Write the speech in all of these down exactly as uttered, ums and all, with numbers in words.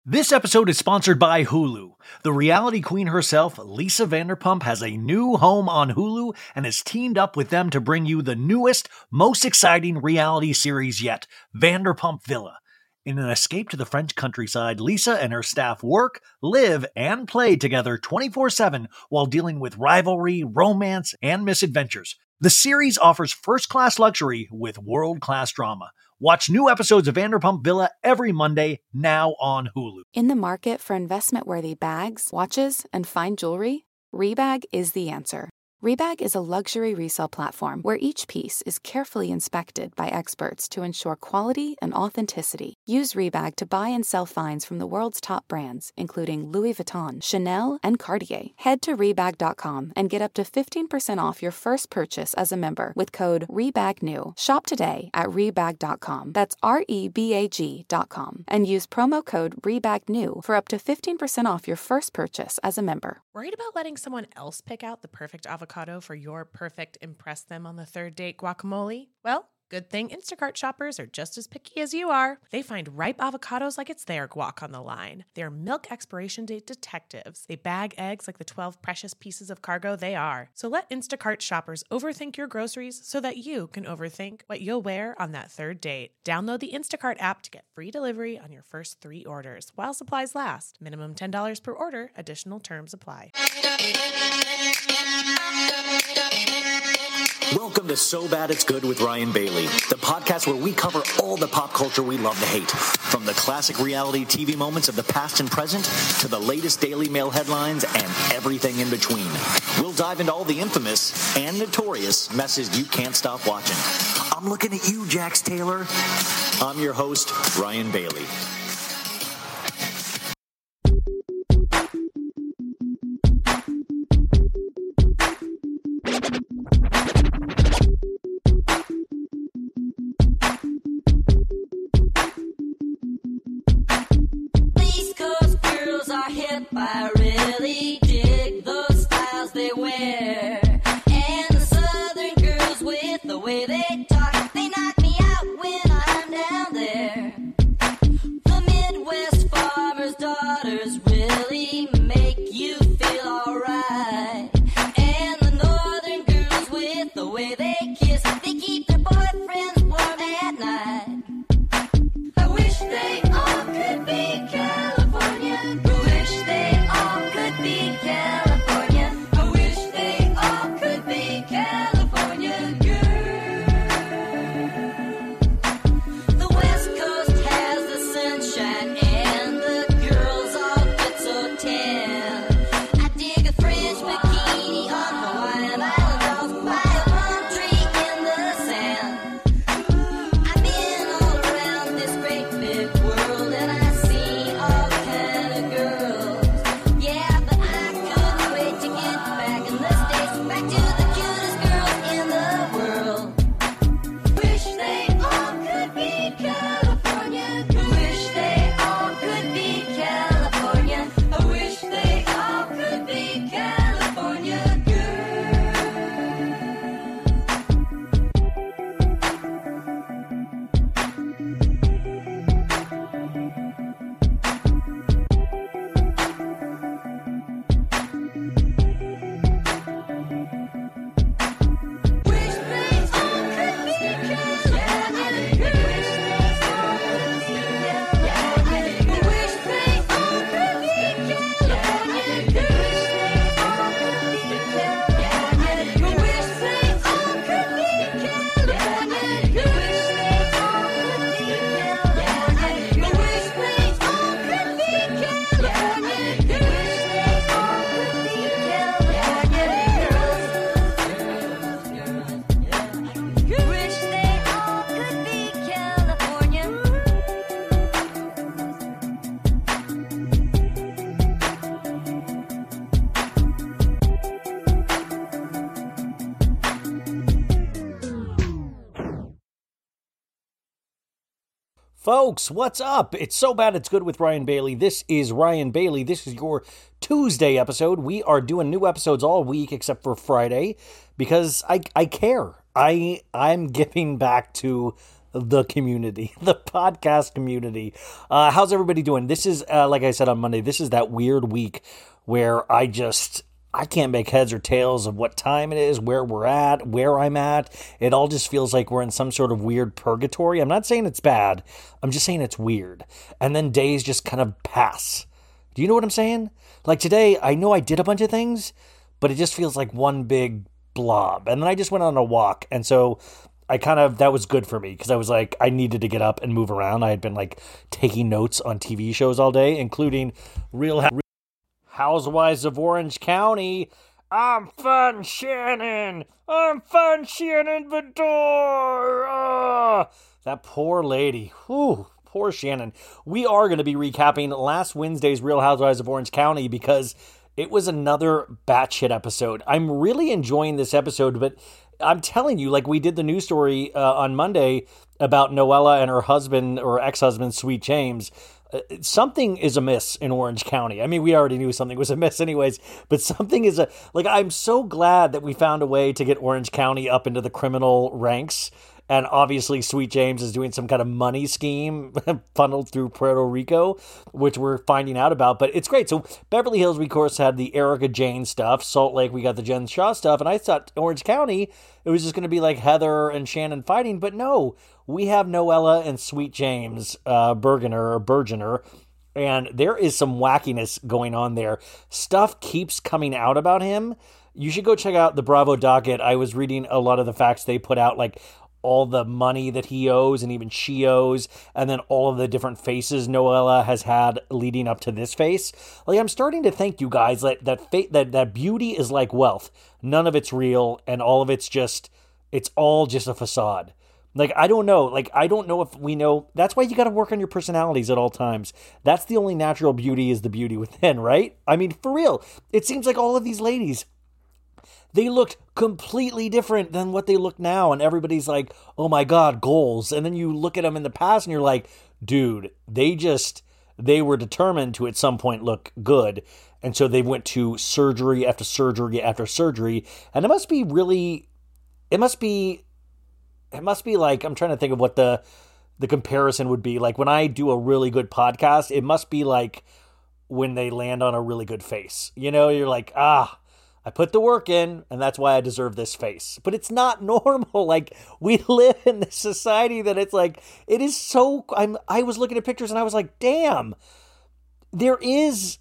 This episode is sponsored by Hulu. The reality queen herself, Lisa Vanderpump, has a new home on Hulu and has teamed up with them to bring you the newest, most exciting reality series yet, Vanderpump Villa. In an escape to the French countryside, Lisa and her staff work, live, and play together twenty-four seven while dealing with rivalry, romance, and misadventures. The series offers first-class luxury with world-class drama. Watch new episodes of Vanderpump Villa every Monday, now on Hulu. In the market for investment-worthy bags, watches, and fine jewelry, Rebag is the answer. Rebag is a luxury resale platform where each piece is carefully inspected by experts to ensure quality and authenticity. Use Rebag to buy and sell finds from the world's top brands, including Louis Vuitton, Chanel, and Cartier. Head to Rebag dot com and get up to fifteen percent off your first purchase as a member with code REBAGNEW. Shop today at Rebag dot com. That's R E B A G dot com. And use promo code REBAGNEW for up to fifteen percent off your first purchase as a member. Worried about letting someone else pick out the perfect avocado for your perfect impress them on the third date guacamole? Well, good thing Instacart shoppers are just as picky as you are. They find ripe avocados like it's their guac on the line. They're milk expiration date detectives. They bag eggs like the twelve precious pieces of cargo they are. So let Instacart shoppers overthink your groceries so that you can overthink what you'll wear on that third date. Download the Instacart app to get free delivery on your first three orders while supplies last. Minimum ten dollars per order. Additional terms apply. Welcome to So Bad It's Good with Ryan Bailey, the podcast where we cover all the pop culture we love to hate, from the classic reality T V moments of the past and present to the latest Daily Mail headlines and everything in between. We'll dive into all the infamous and notorious messes you can't stop watching. I'm looking at you, Jax Taylor. I'm your host, Ryan Bailey. I really dig those styles they wear, and the southern girls with the way they talk, they knock me out when I'm down there. The Midwest farmers' daughters really make you feel alright, and the northern girls with the way they kiss, they keep their boyfriends warm at night. I wish they all could be California. They all could be California. I wish they all could be California girls. The West Coast has the sunshine and the girls all get so tan. I dig a French bikini on Hawaiian Island by a palm tree in the sand. I've been all around this great big world and I've seen all kind of girls. Back to the cutest girls in the world. Wish they all could be California. Wish they all could be California. I wish they all could be California Folks, what's up? It's So Bad It's Good with Ryan Bailey. This is Ryan Bailey. This is your Tuesday episode. We are doing new episodes all week except for Friday because I I care. I I'm giving back to the community, the podcast community. Uh, how's everybody doing? This is, uh, like I said on Monday, this is that weird week where I just, I can't make heads or tails of what time it is, where we're at, where I'm at. It all just feels like we're in some sort of weird purgatory. I'm not saying it's bad. I'm just saying it's weird. And then days just kind of pass. Do you know what I'm saying? Like today, I know I did a bunch of things, but it just feels like one big blob. And then I just went on a walk. And so I kind of, that was good for me because I was like, I needed to get up and move around. I had been like taking notes on T V shows all day, including Real Housewives of Orange County. I'm Fun Shannon. I'm Fun Shannon Vidor. Oh, that poor lady. Whew. Poor Shannon. We are going to be recapping last Wednesday's Real Housewives of Orange County because it was another batshit episode. I'm really enjoying this episode, but I'm telling you, like we did the news story uh, on Monday about Noella and her husband or ex-husband, Sweet James. Uh, something is amiss in Orange County. I mean, we already knew something was amiss anyways, but something is a, like, I'm so glad that we found a way to get Orange County up into the criminal ranks. And obviously, Sweet James is doing some kind of money scheme funneled through Puerto Rico, which we're finding out about. But it's great. So Beverly Hills, we, of course, had the Erica Jane stuff. Salt Lake, we got the Jen Shaw stuff. And I thought Orange County, it was just going to be like Heather and Shannon fighting. But no, we have Noella and Sweet James uh, Bergener or Bergener. And there is some wackiness going on there. Stuff keeps coming out about him. You should go check out the Bravo docket. I was reading a lot of the facts they put out, like all the money that he owes and even she owes, and then all of the different faces Noella has had leading up to this face. Like, I'm starting to think, you guys, that that fa- that that beauty is like wealth. None of it's real, and all of it's just, it's all just a facade. Like, I don't know. Like, I don't know if we know. That's why you got to work on your personalities at all times. That's the only natural beauty is the beauty within, right? I mean, for real. It seems like all of these ladies, they looked completely different than what they look now. And everybody's like, oh my God, goals. And then you look at them in the past and you're like, dude, they just, they were determined to at some point look good. And so they went to surgery after surgery after surgery. And it must be really, it must be, it must be like, I'm trying to think of what the, the comparison would be. Like when I do a really good podcast, it must be like when they land on a really good face. You know, you're like, ah, I put the work in, and that's why I deserve this face. But it's not normal. Like, we live in this society that it's like, it is so, I'm, I was looking at pictures and I was like, damn, there is,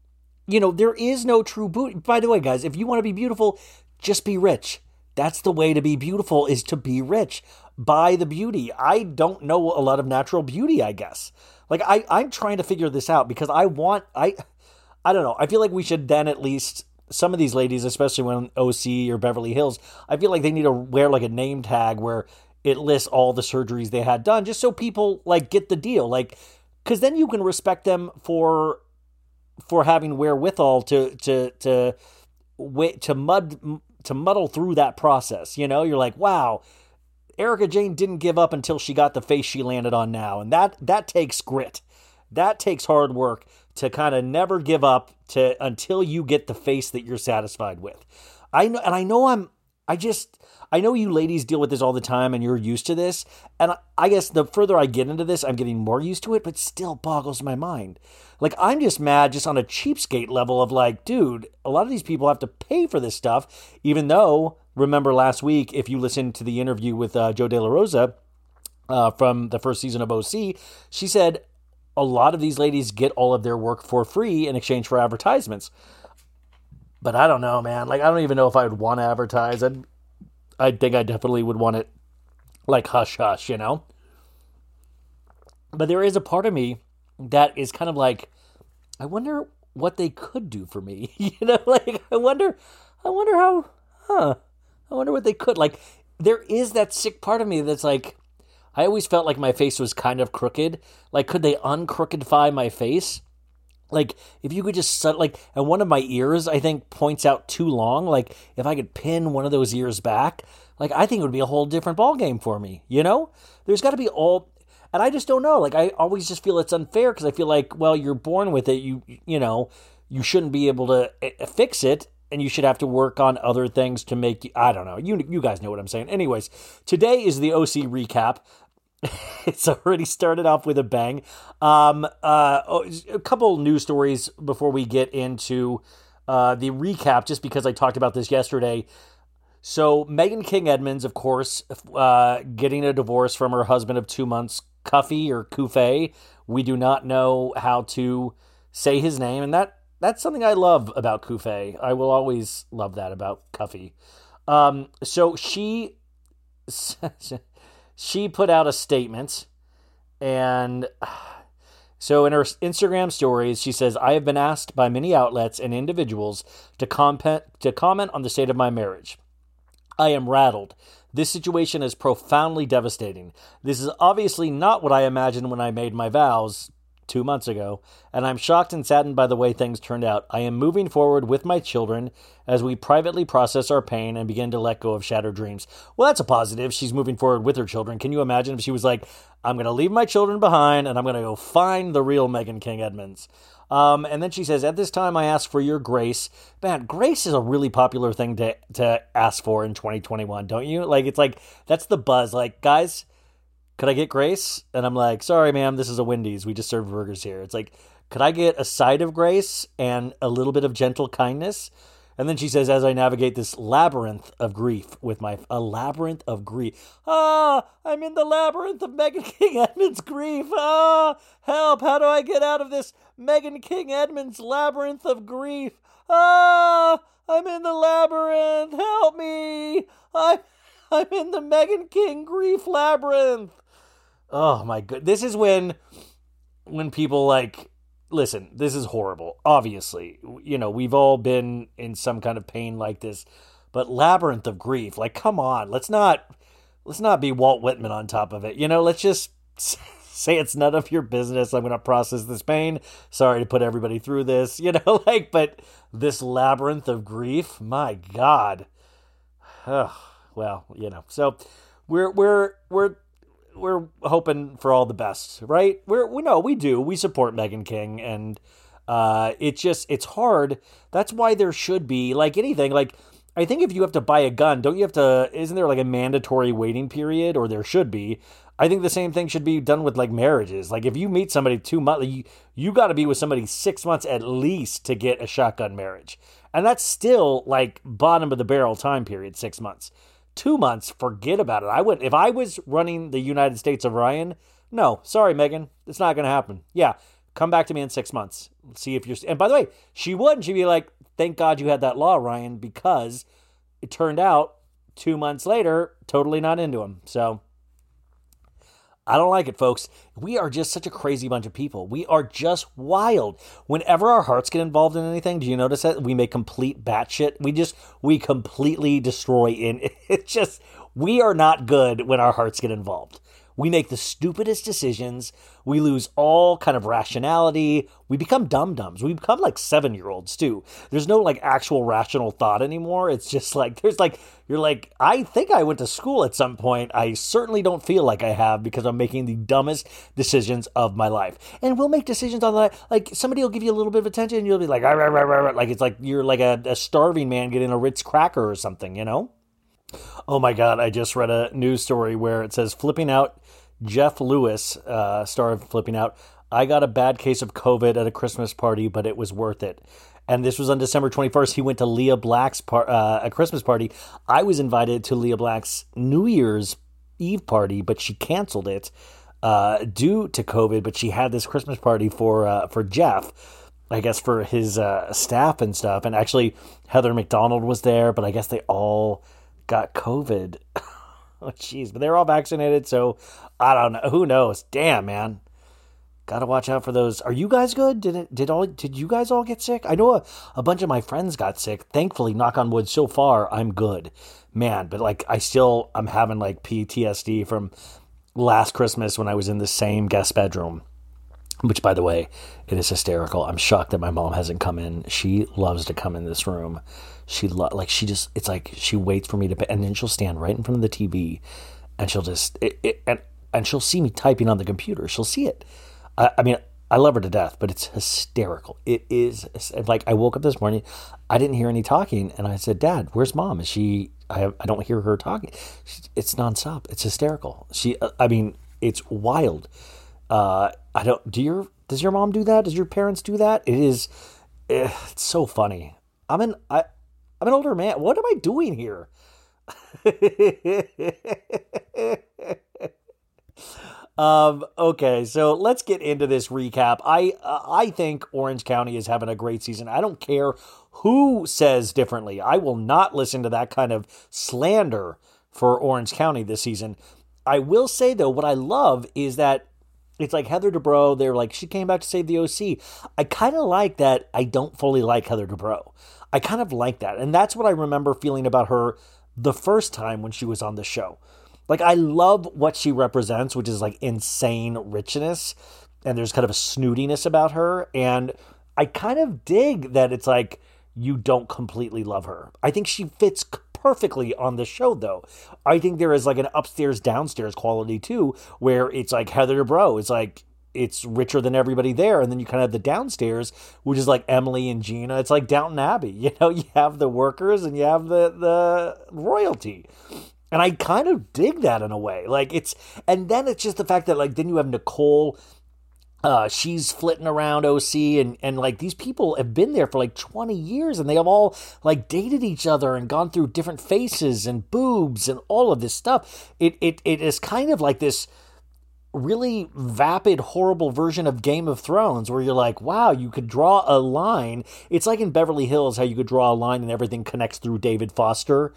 you know, there is no true beauty. By the way, guys, if you want to be beautiful, just be rich. That's the way to be beautiful, is to be rich. Buy the beauty. I don't know a lot of natural beauty, I guess. Like, I, I'm trying to figure this out because I want, I, I don't know. I feel like we should then at least, some of these ladies, especially when O C or Beverly Hills, I feel like they need to wear like a name tag where it lists all the surgeries they had done, just so people like get the deal. Like, because then you can respect them for for having wherewithal to to to wait to mud to muddle through that process. You know, you're like, wow, Erica Jane didn't give up until she got the face she landed on now, and that that takes grit. That takes hard work to kind of never give up to until you get the face that you're satisfied with. I know, and I know I'm, I just, I know you ladies deal with this all the time and you're used to this. And I guess the further I get into this, I'm getting more used to it, but still boggles my mind. Like, I'm just mad just on a cheapskate level of like, dude, a lot of these people have to pay for this stuff, even though, remember last week, if you listened to the interview with uh, Joe De La Rosa uh, from the first season of O C, she said, a lot of these ladies get all of their work for free in exchange for advertisements. But I don't know, man. Like, I don't even know if I would want to advertise. I'd, I think I definitely would want it like hush hush, you know? But there is a part of me that is kind of like, I wonder what they could do for me. You know, like, I wonder, I wonder how, huh, I wonder what they could. Like, there is that sick part of me that's like, I always felt like my face was kind of crooked. Like, could they uncrookedify my face? Like, if you could just, like, and one of my ears, I think, points out too long. Like, if I could pin one of those ears back, like, I think it would be a whole different ballgame for me, you know? There's got to be all, and I just don't know. Like, I always just feel it's unfair because I feel like, well, you're born with it. You, you know, you shouldn't be able to fix it. And you should have to work on other things to make you, I don't know. You, you guys know what I'm saying. Anyways, today is the O C recap. It's already started off with a bang. Um, uh, oh, a couple news stories before we get into uh, the recap, just because I talked about this yesterday. So Megan King Edmonds, of course, uh, getting a divorce from her husband of two months, Cuffy or Cuffey. We do not know how to say his name, and that that's something I love about Cuffey. I will always love that about Cuffy. Um, so she she put out a statement, and so in her Instagram stories, she says, "I have been asked by many outlets and individuals to comment to comment on the state of my marriage. I am rattled. This situation is profoundly devastating. This is obviously not what I imagined when I made my vows two months ago, and I'm shocked and saddened by the way things turned out. I am moving forward with my children as we privately process our pain and begin to let go of shattered dreams." Well, that's a positive. She's moving forward with her children. Can you imagine if she was like, "I'm going to leave my children behind and I'm going to go find the real Megan King Edmonds"? Um, and then she says, "At this time, I ask for your grace." Man, grace is a really popular thing to, to ask for in twenty twenty-one, don't you? Like, it's like, that's the buzz. Like, guys, could I get grace? And I'm like, "Sorry, ma'am, this is a Wendy's. We just serve burgers here." It's like, could I get a side of grace and a little bit of gentle kindness? And then she says, "As I navigate this labyrinth of grief with my, a labyrinth of grief. Ah, I'm in the labyrinth of Megan King Edmonds' grief. Ah, help. How do I get out of this Megan King Edmonds labyrinth of grief? Ah, I'm in the labyrinth. Help me. I'm, I'm in the Megan King grief labyrinth." Oh my god. This is when, when people like, listen, this is horrible. Obviously, you know, we've all been in some kind of pain like this, but labyrinth of grief, like, come on, let's not, let's not be Walt Whitman on top of it. You know, let's just say it's none of your business. I'm going to process this pain. Sorry to put everybody through this, you know, like, but this labyrinth of grief, my God. Oh, well, you know, so we're, we're, we're, we're hoping for all the best, right? We're, we know we do. We support Megan King, and uh, it's just, it's hard. That's why there should be, like anything, like, I think if you have to buy a gun, don't you have to, isn't there like a mandatory waiting period, or there should be? I think the same thing should be done with like marriages. Like if you meet somebody two months, you, you got to be with somebody six months at least to get a shotgun marriage. And that's still like bottom of the barrel time period, six months. Two months, forget about it. I would, if I was running the United States of Ryan, no, sorry, Megan, it's not going to happen. Yeah, come back to me in six months. See if you're, and by the way, she wouldn't. She'd be like, "Thank God you had that law, Ryan," because it turned out two months later, totally not into him. So I don't like it, folks. We are just such a crazy bunch of people. We are just wild. Whenever our hearts get involved in anything, do you notice that we make complete batshit? We just, we completely destroy in. It's just, we are not good when our hearts get involved. We make the stupidest decisions. We lose all kind of rationality. We become dum-dums. We become like seven-year-olds too. There's no like actual rational thought anymore. It's just like, there's like, you're like, I think I went to school at some point. I certainly don't feel like I have, because I'm making the dumbest decisions of my life. And we'll make decisions on that. Like somebody will give you a little bit of attention and you'll be like, rah, rah, rah, rah, like it's like you're like a, a starving man getting a Ritz cracker or something, you know? Oh my God, I just read a news story where it says, flipping out, Jeff Lewis, uh, star of Flipping Out, "I got a bad case of COVID at a Christmas party, but it was worth it." And this was on December twenty-first. He went to Leah Black's par- uh, a Christmas party. I was invited to Leah Black's New Year's Eve party, but she canceled it uh, due to COVID. But she had this Christmas party for uh, for Jeff, I guess for his uh, staff and stuff. And actually, Heather McDonald was there, but I guess they all got COVID. Oh, jeez. But they're all vaccinated, so I don't know. Who knows? Damn, man. Gotta watch out for those. Are you guys good? Did it? Did all? Did you guys all get sick? I know a, a bunch of my friends got sick. Thankfully, knock on wood, so far, I'm good. Man, but like, I still, I'm having like P T S D from last Christmas when I was in the same guest bedroom. Which, by the way, it is hysterical. I'm shocked that my mom hasn't come in. She loves to come in this room. She lo- like she just, it's like she waits for me to pay, and then she'll stand right in front of the T V, and she'll just it, it, and and she'll see me typing on the computer. She'll see it. I, I mean, I love her to death, but it's hysterical. It is like, I woke up this morning, I didn't hear any talking, and I said, "Dad, where's Mom? Is she? I have, I don't hear her talking." She, it's nonstop. It's hysterical. She, I mean, it's wild. Uh, I don't. Do your does your mom do that? Does your parents do that? It is. Eh, it's so funny. I'm an I, I'm an older man. What am I doing here? um. Okay, so let's get into this recap. I uh, I think Orange County is having a great season. I don't care who says differently. I will not listen to that kind of slander for Orange County this season. I will say though, what I love is that. It's like Heather Dubrow, they're like, she came back to save the O C. I kind of like that I don't fully like Heather Dubrow. I kind of like that. And that's what I remember feeling about her the first time when she was on the show. Like, I love what she represents, which is like insane richness. And there's kind of a snootiness about her. And I kind of dig that it's like, you don't completely love her. I think she fits perfectly on the show, though. I think there is like an upstairs downstairs quality too, where it's like Heather Dubrow is like, it's richer than everybody there, and then you kind of have the downstairs, which is like Emily and Gina. It's like Downton Abbey, you know. You have the workers and you have the the royalty, and I kind of dig that in a way. Like it's, and then it's just the fact that like then you have Nicole. Uh, she's flitting around O C, and, and like these people have been there for like twenty years, and they have all like dated each other and gone through different faces and boobs and all of this stuff. It it it is kind of like this really vapid, horrible version of Game of Thrones, where you're like, wow, you could draw a line. It's like in Beverly Hills, how you could draw a line and everything connects through David Foster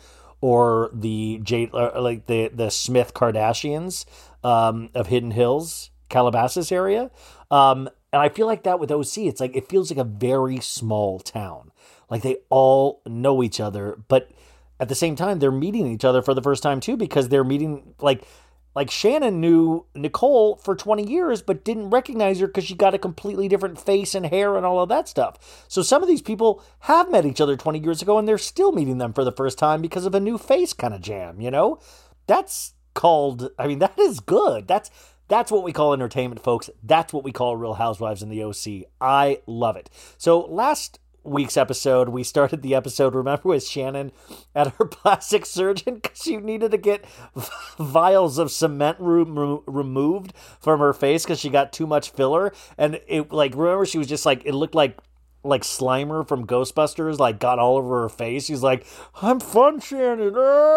or the J, uh, like the the Smith Kardashians um, of Hidden Hills. Calabasas area. Um, and I feel like that with O C, it's like, it feels like a very small town. Like they all know each other, but at the same time, they're meeting each other for the first time too, because they're meeting like, like Shannon knew Nicole for twenty years, but didn't recognize her because she got a completely different face and hair and all of that stuff. So some of these people have met each other twenty years ago and they're still meeting them for the first time because of a new face kind of jam, you know? That's called, I mean, that is good. That's, That's what we call entertainment, folks. That's what we call Real Housewives in the O C. I love it. So last week's episode, we started the episode, remember, with Shannon at her plastic surgeon because she needed to get vials of cement re- re- removed from her face because she got too much filler. And it, like, remember, she was just like, it looked like like Slimer from Ghostbusters, like, got all over her face. She's like, I'm fun, Shannon.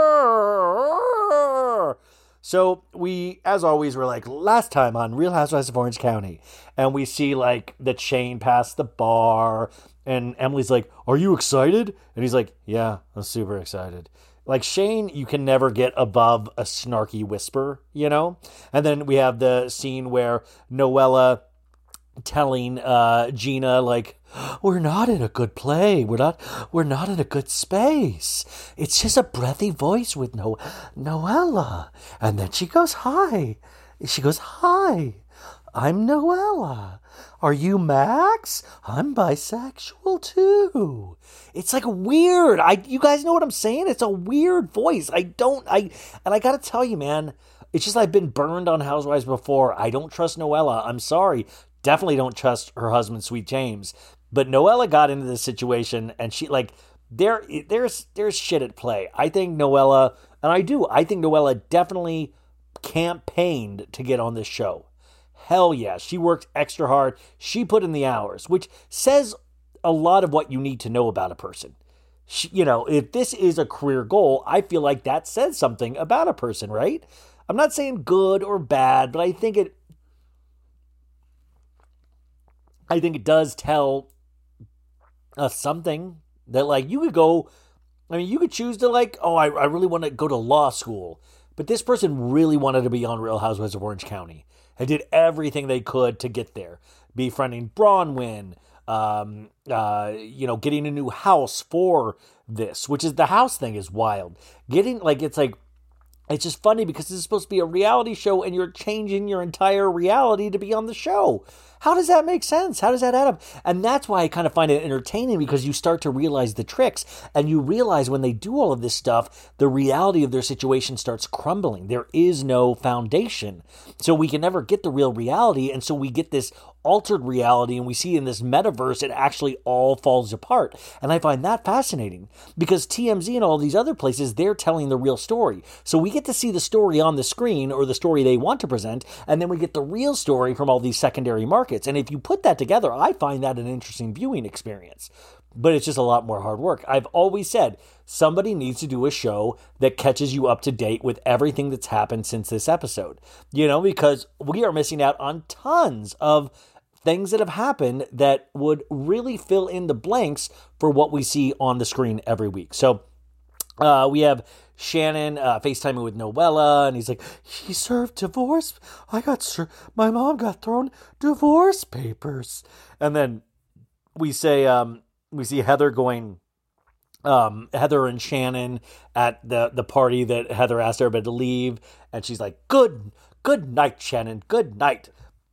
So we, as always, we're like, last time on Real Housewives of Orange County. And we see like the chain past the bar. And Emily's like, are you excited? And he's like, yeah, I'm super excited. Like Shane, you can never get above a snarky whisper, you know? And then we have the scene where Noella telling uh, Gina, like, we're not in a good play. We're not, we're not in a good space. It's just a breathy voice with no, Noella. And then she goes, hi. She goes, hi, I'm Noella. Are you Max? I'm bisexual too. It's like weird. I, you guys know what I'm saying? It's a weird voice. I don't, I, and I gotta tell you, man, it's just I've been burned on Housewives before. I don't trust Noella. I'm sorry. Definitely don't trust her husband, Sweet James. But Noella got into this situation, and she, like, there, there's there's shit at play. I think Noella, and I do, I think Noella definitely campaigned to get on this show. Hell yeah, she worked extra hard. She put in the hours, which says a lot of what you need to know about a person. She, you know, if this is a career goal, I feel like that says something about a person, right? I'm not saying good or bad, but I think it, I think it does tell us something that, like, you could go, I mean, you could choose to, like, oh, I, I really want to go to law school. But this person really wanted to be on Real Housewives of Orange County and did everything they could to get there. Befriending Bronwyn, um, uh, you know, getting a new house for this, which is the house thing is wild. Getting, like, it's like, it's just funny because this is supposed to be a reality show and you're changing your entire reality to be on the show. How does that make sense? How does that add up? And that's why I kind of find it entertaining, because you start to realize the tricks, and you realize when they do all of this stuff, the reality of their situation starts crumbling. There is no foundation. So we can never get the real reality. And so we get this altered reality and we see in this metaverse, it actually all falls apart. And I find that fascinating because T M Z and all these other places, they're telling the real story. So we get to see the story on the screen or the story they want to present, and then we get the real story from all these secondary markets. And if you put that together, I find that an interesting viewing experience. But it's just a lot more hard work. I've always said somebody needs to do a show that catches you up to date with everything that's happened since this episode. You know, because we are missing out on tons of things that have happened that would really fill in the blanks for what we see on the screen every week. So uh, we have Shannon uh, FaceTiming with Noella, and he's like, he served divorce. I got, ser- my mom got thrown divorce papers. And then we say, um, we see Heather going, um, Heather and Shannon at the, the party that Heather asked everybody to leave. And she's like, good, good night, Shannon. Good night.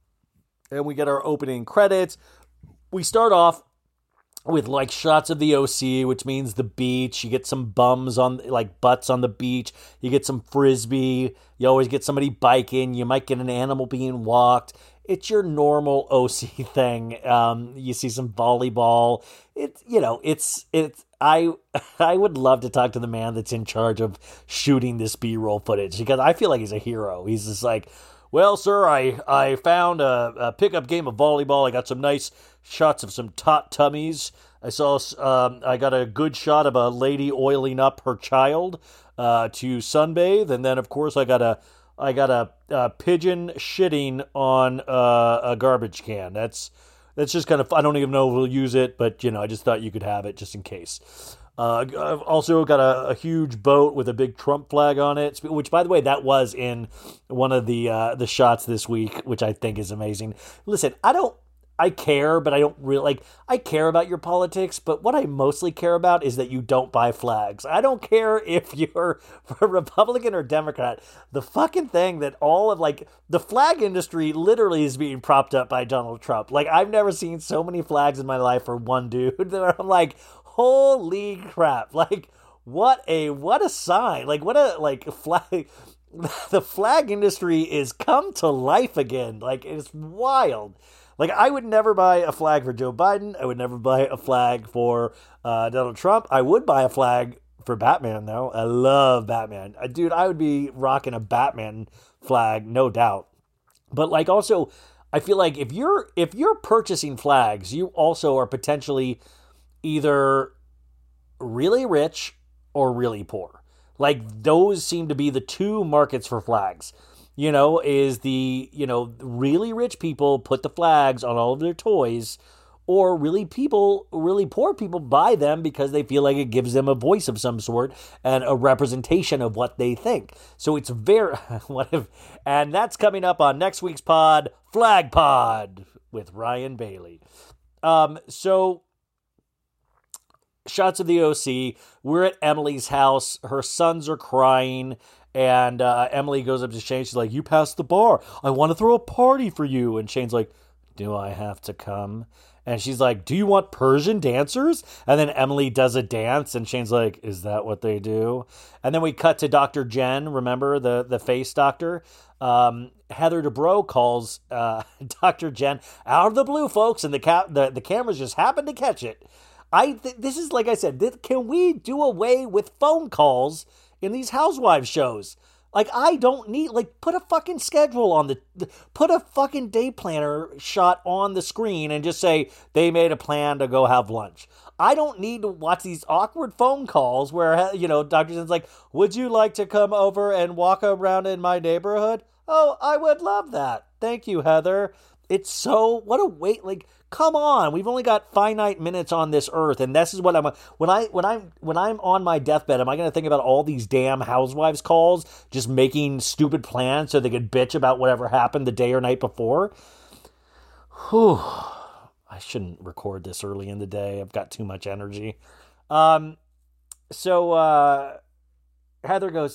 And we get our opening credits. We start off with like shots of the O C, which means the beach. You get some bums on, like butts on the beach. You get some frisbee. You always get somebody biking. You might get an animal being walked. It's your normal O C thing. Um, you see some volleyball. It's, you know, it's, it's, I, I would love to talk to the man that's in charge of shooting this B-roll footage because I feel like he's a hero. He's just like, well, sir, I, I found a, a pickup game of volleyball. I got some nice shots of some taut tummies. I saw, um, I got a good shot of a lady oiling up her child, uh, to sunbathe. And then of course I got a, I got a, a pigeon shitting on uh, a garbage can. That's that's just kind of, I don't even know if we'll use it, but, you know, I just thought you could have it just in case. Uh, I've also got a, a huge boat with a big Trump flag on it, which, by the way, that was in one of the uh, the shots this week, which I think is amazing. Listen, I don't, I care, but I don't really, like, I care about your politics, but what I mostly care about is that you don't buy flags. I don't care if you're a Republican or Democrat. The fucking thing that all of, like, the flag industry literally is being propped up by Donald Trump. Like, I've never seen so many flags in my life for one dude that I'm like, holy crap. Like, what a, what a sign. Like, what a, like, flag. The flag industry is come to life again. Like, it's wild. Like, I would never buy a flag for Joe Biden. I would never buy a flag for uh, Donald Trump. I would buy a flag for Batman, though. I love Batman. Uh, dude, I would be rocking a Batman flag, no doubt. But, like, also, I feel like if you're if you're purchasing flags, you also are potentially either really rich or really poor. Like, those seem to be the two markets for flags. You know, is the, you know, really rich people put the flags on all of their toys, or really people, really poor people buy them because they feel like it gives them a voice of some sort and a representation of what they think. So it's very, what if, and that's coming up on next week's pod, Flag Pod with Ryan Bailey. Um, so shots of the O C, we're at Emily's house. Her sons are crying. And uh, Emily goes up to Shane. She's like, you passed the bar. I want to throw a party for you. And Shane's like, do I have to come? And she's like, do you want Persian dancers? And then Emily does a dance. And Shane's like, is that what they do? And then we cut to Doctor Jen. Remember the, the face doctor? Um, Heather Dubrow calls uh, Doctor Jen out of the blue, folks. And the, ca- the, the cameras just happened to catch it. I th- This is, like I said, th- can we do away with phone calls in these housewives shows? Like, I don't need, like, put a fucking schedule on the, put a fucking day planner shot on the screen and just say they made a plan to go have lunch. I don't need to watch these awkward phone calls where, you know, Doctor Zen's like, would you like to come over and walk around in my neighborhood? Oh, I would love that. Thank you, Heather. It's so, what a wait, like, come on, we've only got finite minutes on this earth, and this is what I'm, when I, when I'm, when I'm on my deathbed, am I going to think about all these damn housewives calls, just making stupid plans so they could bitch about whatever happened the day or night before? Whew. I shouldn't record this early in the day. I've got too much energy. Um, so, uh, Heather goes,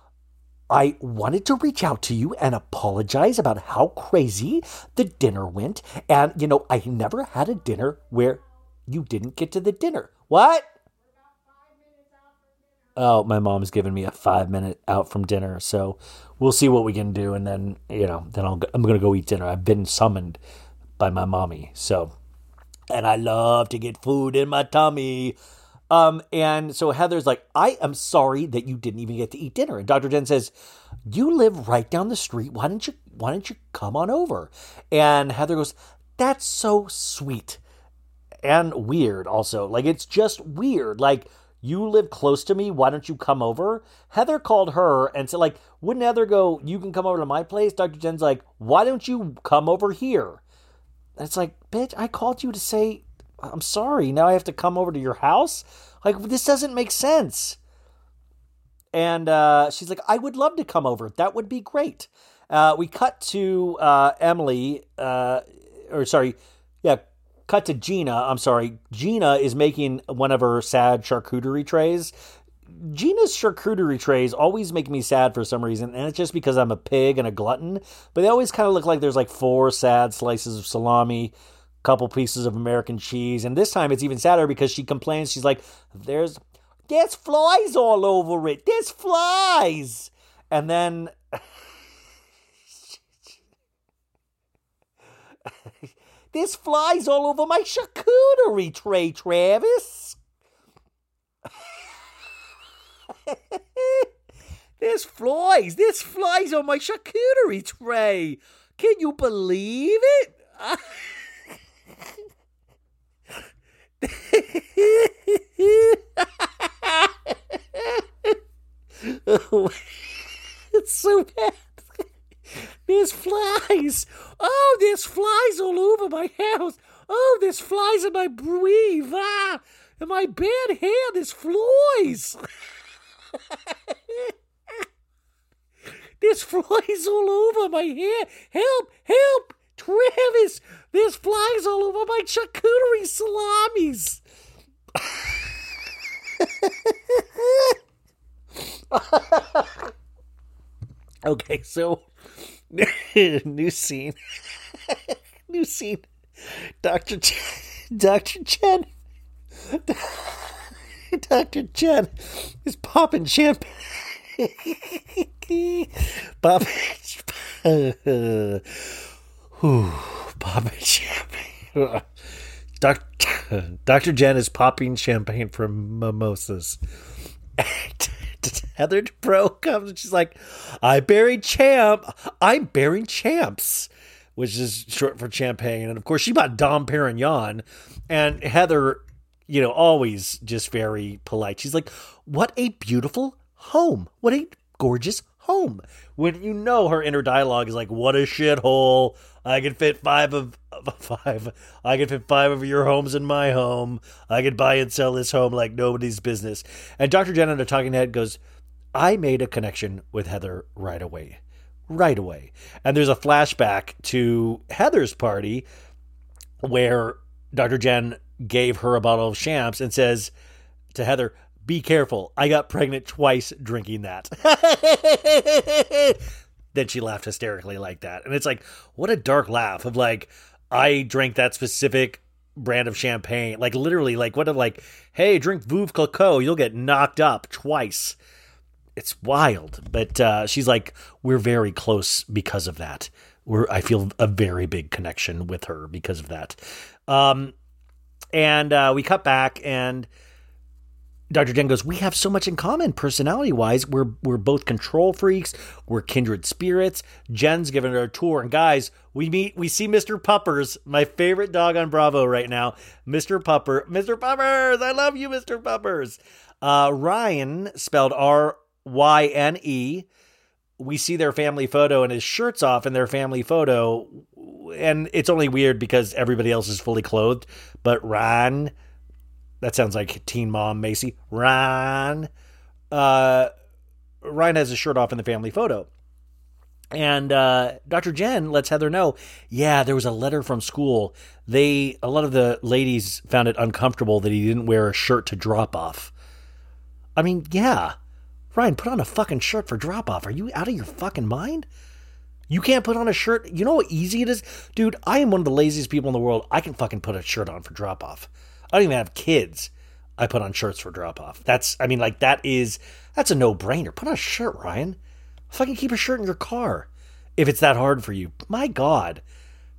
I wanted to reach out to you and apologize about how crazy the dinner went. And, you know, I never had a dinner where you didn't get to the dinner. What? Oh, my mom's giving me a five minute out from dinner. So we'll see what we can do. And then, you know, then I'll, I'm going to go eat dinner. I've been summoned by my mommy. So, and I love to get food in my tummy. Um, and so Heather's like, I am sorry that you didn't even get to eat dinner. And Doctor Jen says, you live right down the street. Why don't you, why don't you come on over? And Heather goes, that's so sweet and weird also. Like, it's just weird. Like, you live close to me. Why don't you come over? Heather called her and said, like, wouldn't Heather go, you can come over to my place? Doctor Jen's like, why don't you come over here? And it's like, bitch, I called you to say, I'm sorry. Now I have to come over to your house? Like, this doesn't make sense. And uh, she's like, I would love to come over. That would be great. Uh, we cut to uh, Emily, uh, or sorry, yeah, cut to Gina. I'm sorry. Gina is making one of her sad charcuterie trays. Gina's charcuterie trays always make me sad for some reason, and it's just because I'm a pig and a glutton, but they always kind of look like there's like four sad slices of salami, couple pieces of American cheese, and this time it's even sadder because she complains. She's like, there's there's flies all over it. There's flies. And then there's flies all over my charcuterie tray, Travis. There's flies. There's flies on my charcuterie tray. Can you believe it? It's so bad. There's flies. Oh, there's flies all over my house. Oh, there's flies in my weave. Ah, in my bad hair, there's flies. There's flies all over my hair. Help, help, Travis. There's flies all over my charcuterie salamis. Okay, so new scene. New scene. Doctor Chen. Doctor Chen. Doctor Chen is popping champagne. Popping. Popping champagne. Doctor Doctor Jen is popping champagne from mimosas. Heather Dubrow comes and she's like, I buried Champ. I'm burying Champs, which is short for champagne. And of course, she bought Dom Perignon. And Heather, you know, always just very polite. She's like, what a beautiful home. What a gorgeous home. When you know her inner dialogue is like, what a shithole. I could fit five of five. I could fit five of your homes in my home. I could buy and sell this home like nobody's business. And Doctor Jen on the talking head goes, I made a connection with Heather right away. Right away. And there's a flashback to Heather's party where Doctor Jen gave her a bottle of champs and says to Heather, be careful. I got pregnant twice drinking that. Then she laughed hysterically like that. And it's like, what a dark laugh of like, I drank that specific brand of champagne. Like literally like what if like, hey, drink Veuve Clicquot. You'll get knocked up twice. It's wild. But uh, she's like, we're very close because of that. We're, I feel a very big connection with her because of that. Um, and uh, we cut back and Doctor Jen goes, we have so much in common personality-wise. We're we're both control freaks. We're kindred spirits. Jen's giving her a tour. And guys, we meet, we see Mister Puppers, my favorite dog on Bravo right now. Mister Pupper. Mister Puppers! I love you, Mister Puppers. Uh, Ryan, spelled R Y N E. We see their family photo and his shirt's off in their family photo. And it's only weird because everybody else is fully clothed. But Ryan... That sounds like Teen Mom Macy. Ryan. Uh, Ryan has his shirt off in the family photo. And uh, Doctor Jen lets Heather know, yeah, there was a letter from school. They, a lot of the ladies found it uncomfortable that he didn't wear a shirt to drop off. I mean, yeah. Ryan, put on a fucking shirt for drop off. Are you out of your fucking mind? You can't put on a shirt. You know how easy it is? Dude, I am one of the laziest people in the world. I can fucking put a shirt on for drop off. I don't even have kids. I put on shirts for drop off. That's, I mean, like, that is, that's a no-brainer. Put on a shirt, Ryan. Fucking keep a shirt in your car if it's that hard for you. My God.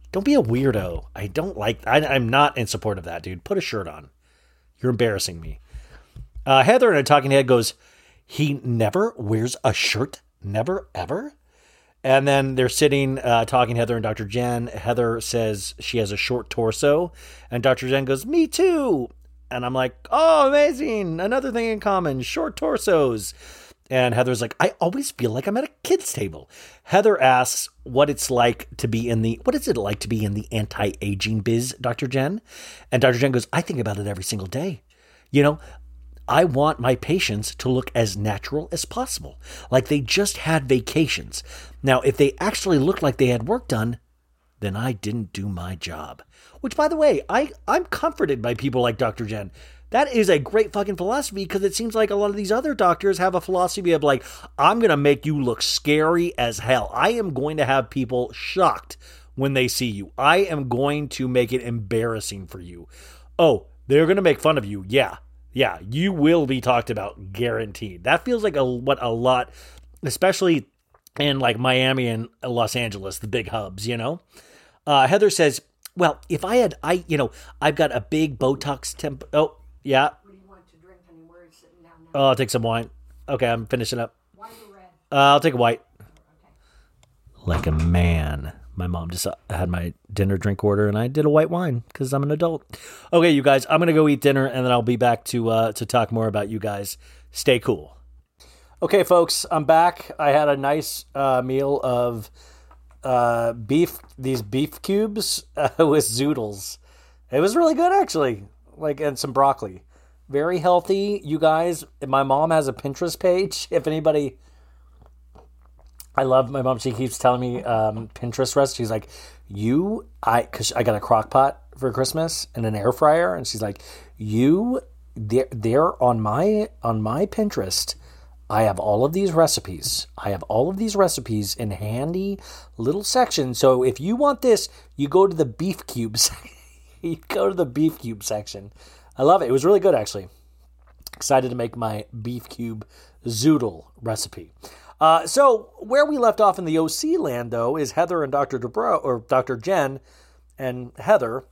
Don't be a weirdo. I don't like, I, I'm not in support of that, dude. Put a shirt on. You're embarrassing me. Uh, Heather in a talking head goes, he never wears a shirt? Never, ever? And then they're sitting, uh, talking, Heather and Doctor Jen. Heather says she has a short torso. And Doctor Jen goes, me too. And I'm like, oh, amazing. Another thing in common, short torsos. And Heather's like, I always feel like I'm at a kid's table. Heather asks what it's like to be in the, what is it like to be in the anti-aging biz, Doctor Jen? And Doctor Jen goes, I think about it every single day. You know, I want my patients to look as natural as possible, like they just had vacations. Now, if they actually looked like they had work done, then I didn't do my job. Which, by the way, I, I'm comforted by people like Doctor Jen. That is a great fucking philosophy, because it seems like a lot of these other doctors have a philosophy of like, I'm going to make you look scary as hell. I am going to have people shocked when they see you. I am going to make it embarrassing for you. Oh, they're going to make fun of you. Yeah. Yeah, you will be talked about, guaranteed. That feels like a what a lot, especially in like Miami and Los Angeles, the big hubs, you know? Uh, Heather says, well, if I had, I, you know, I've got a big Botox temp. Oh, yeah. What do you want to drink anymore? You're sitting down now. Oh, I'll take some wine. Okay, I'm finishing up. White or red? Uh, I'll take a white. Okay. Like a man. My mom just had my dinner drink order, and I did a white wine because I'm an adult. Okay, you guys, I'm going to go eat dinner, and then I'll be back to uh, to talk more about you guys. Stay cool. Okay, folks, I'm back. I had a nice uh, meal of uh, beef, these beef cubes uh, with zoodles. It was really good, actually, like, and some broccoli. Very healthy, you guys. My mom has a Pinterest page. If anybody... I love my mom. She keeps telling me um, Pinterest recipes. She's like, you, I, because I got a crock pot for Christmas and an air fryer. And she's like, you, they're, they're on my, on my Pinterest. I have all of these recipes. I have all of these recipes in handy little sections. So if you want this, you go to the beef cubes. You go to the beef cube section. I love it. It was really good, actually. Excited to make my beef cube zoodle recipe. Uh, so where we left off in the O C land, though, is Heather and Doctor Dubrow, or Doctor Jen and Heather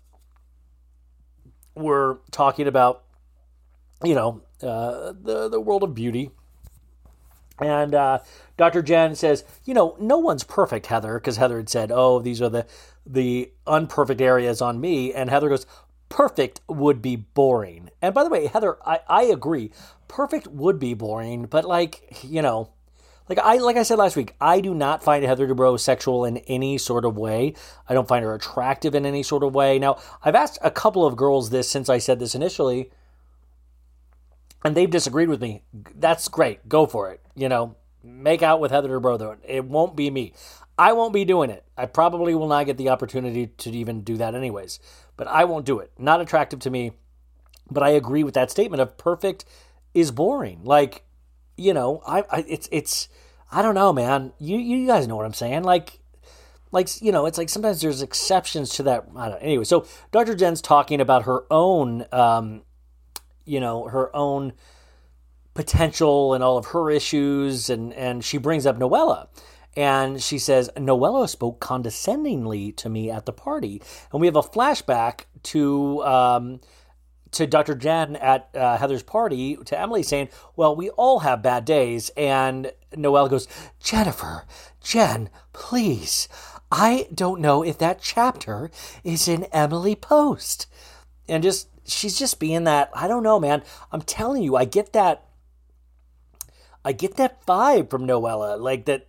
were talking about, you know, uh, the, the world of beauty. And uh, Doctor Jen says, you know, no one's perfect, Heather, because Heather had said, oh, these are the, the unperfect areas on me. And Heather goes, perfect would be boring. And by the way, Heather, I, I agree. Perfect would be boring, but like, you know, Like I like I said last week, I do not find Heather Dubrow sexual in any sort of way. I don't find her attractive in any sort of way. Now, I've asked a couple of girls this since I said this initially, and they've disagreed with me. That's great. Go for it. You know, make out with Heather Dubrow, though. It won't be me. I won't be doing it. I probably will not get the opportunity to even do that anyways. But I won't do it. Not attractive to me. But I agree with that statement of perfect is boring. Like, you know, I, I it's it's I don't know, man. You you guys know what I'm saying. Like like you know, it's like sometimes there's exceptions to that. I don't know. Anyway, so Doctor Jen's talking about her own um you know, her own potential and all of her issues, and and she brings up Noella. And she says, Noella spoke condescendingly to me at the party. And we have a flashback to um to Doctor Jen at uh, Heather's party, to Emily saying, well, we all have bad days. And Noelle goes, Jennifer, Jen, please, I don't know if that chapter is in Emily Post. And just, she's just being that, I don't know, man. I'm telling you, I get that, I get that vibe from Noella, like that.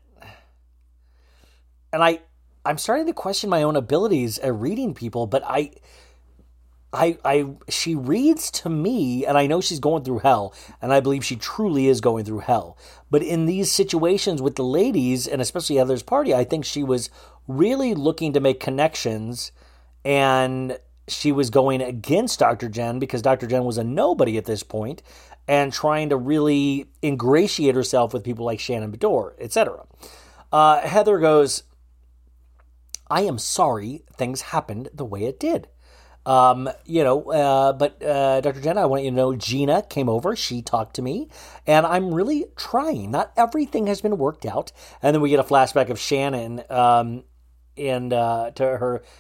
And I, I'm starting to question my own abilities at reading people, but I, I, I, she reads to me, and I know she's going through hell, and I believe she truly is going through hell. But in these situations with the ladies, and especially Heather's party, I think she was really looking to make connections, and she was going against Doctor Jen because Doctor Jen was a nobody at this point, and trying to really ingratiate herself with people like Shannon Bedore, et cetera. Uh, Heather goes, I am sorry things happened the way it did. Um, you know, uh, but, uh, Doctor Jen, I want you to know Gina came over. She talked to me, and I'm really trying. Not everything has been worked out. And then we get a flashback of Shannon, um, and, uh, to her,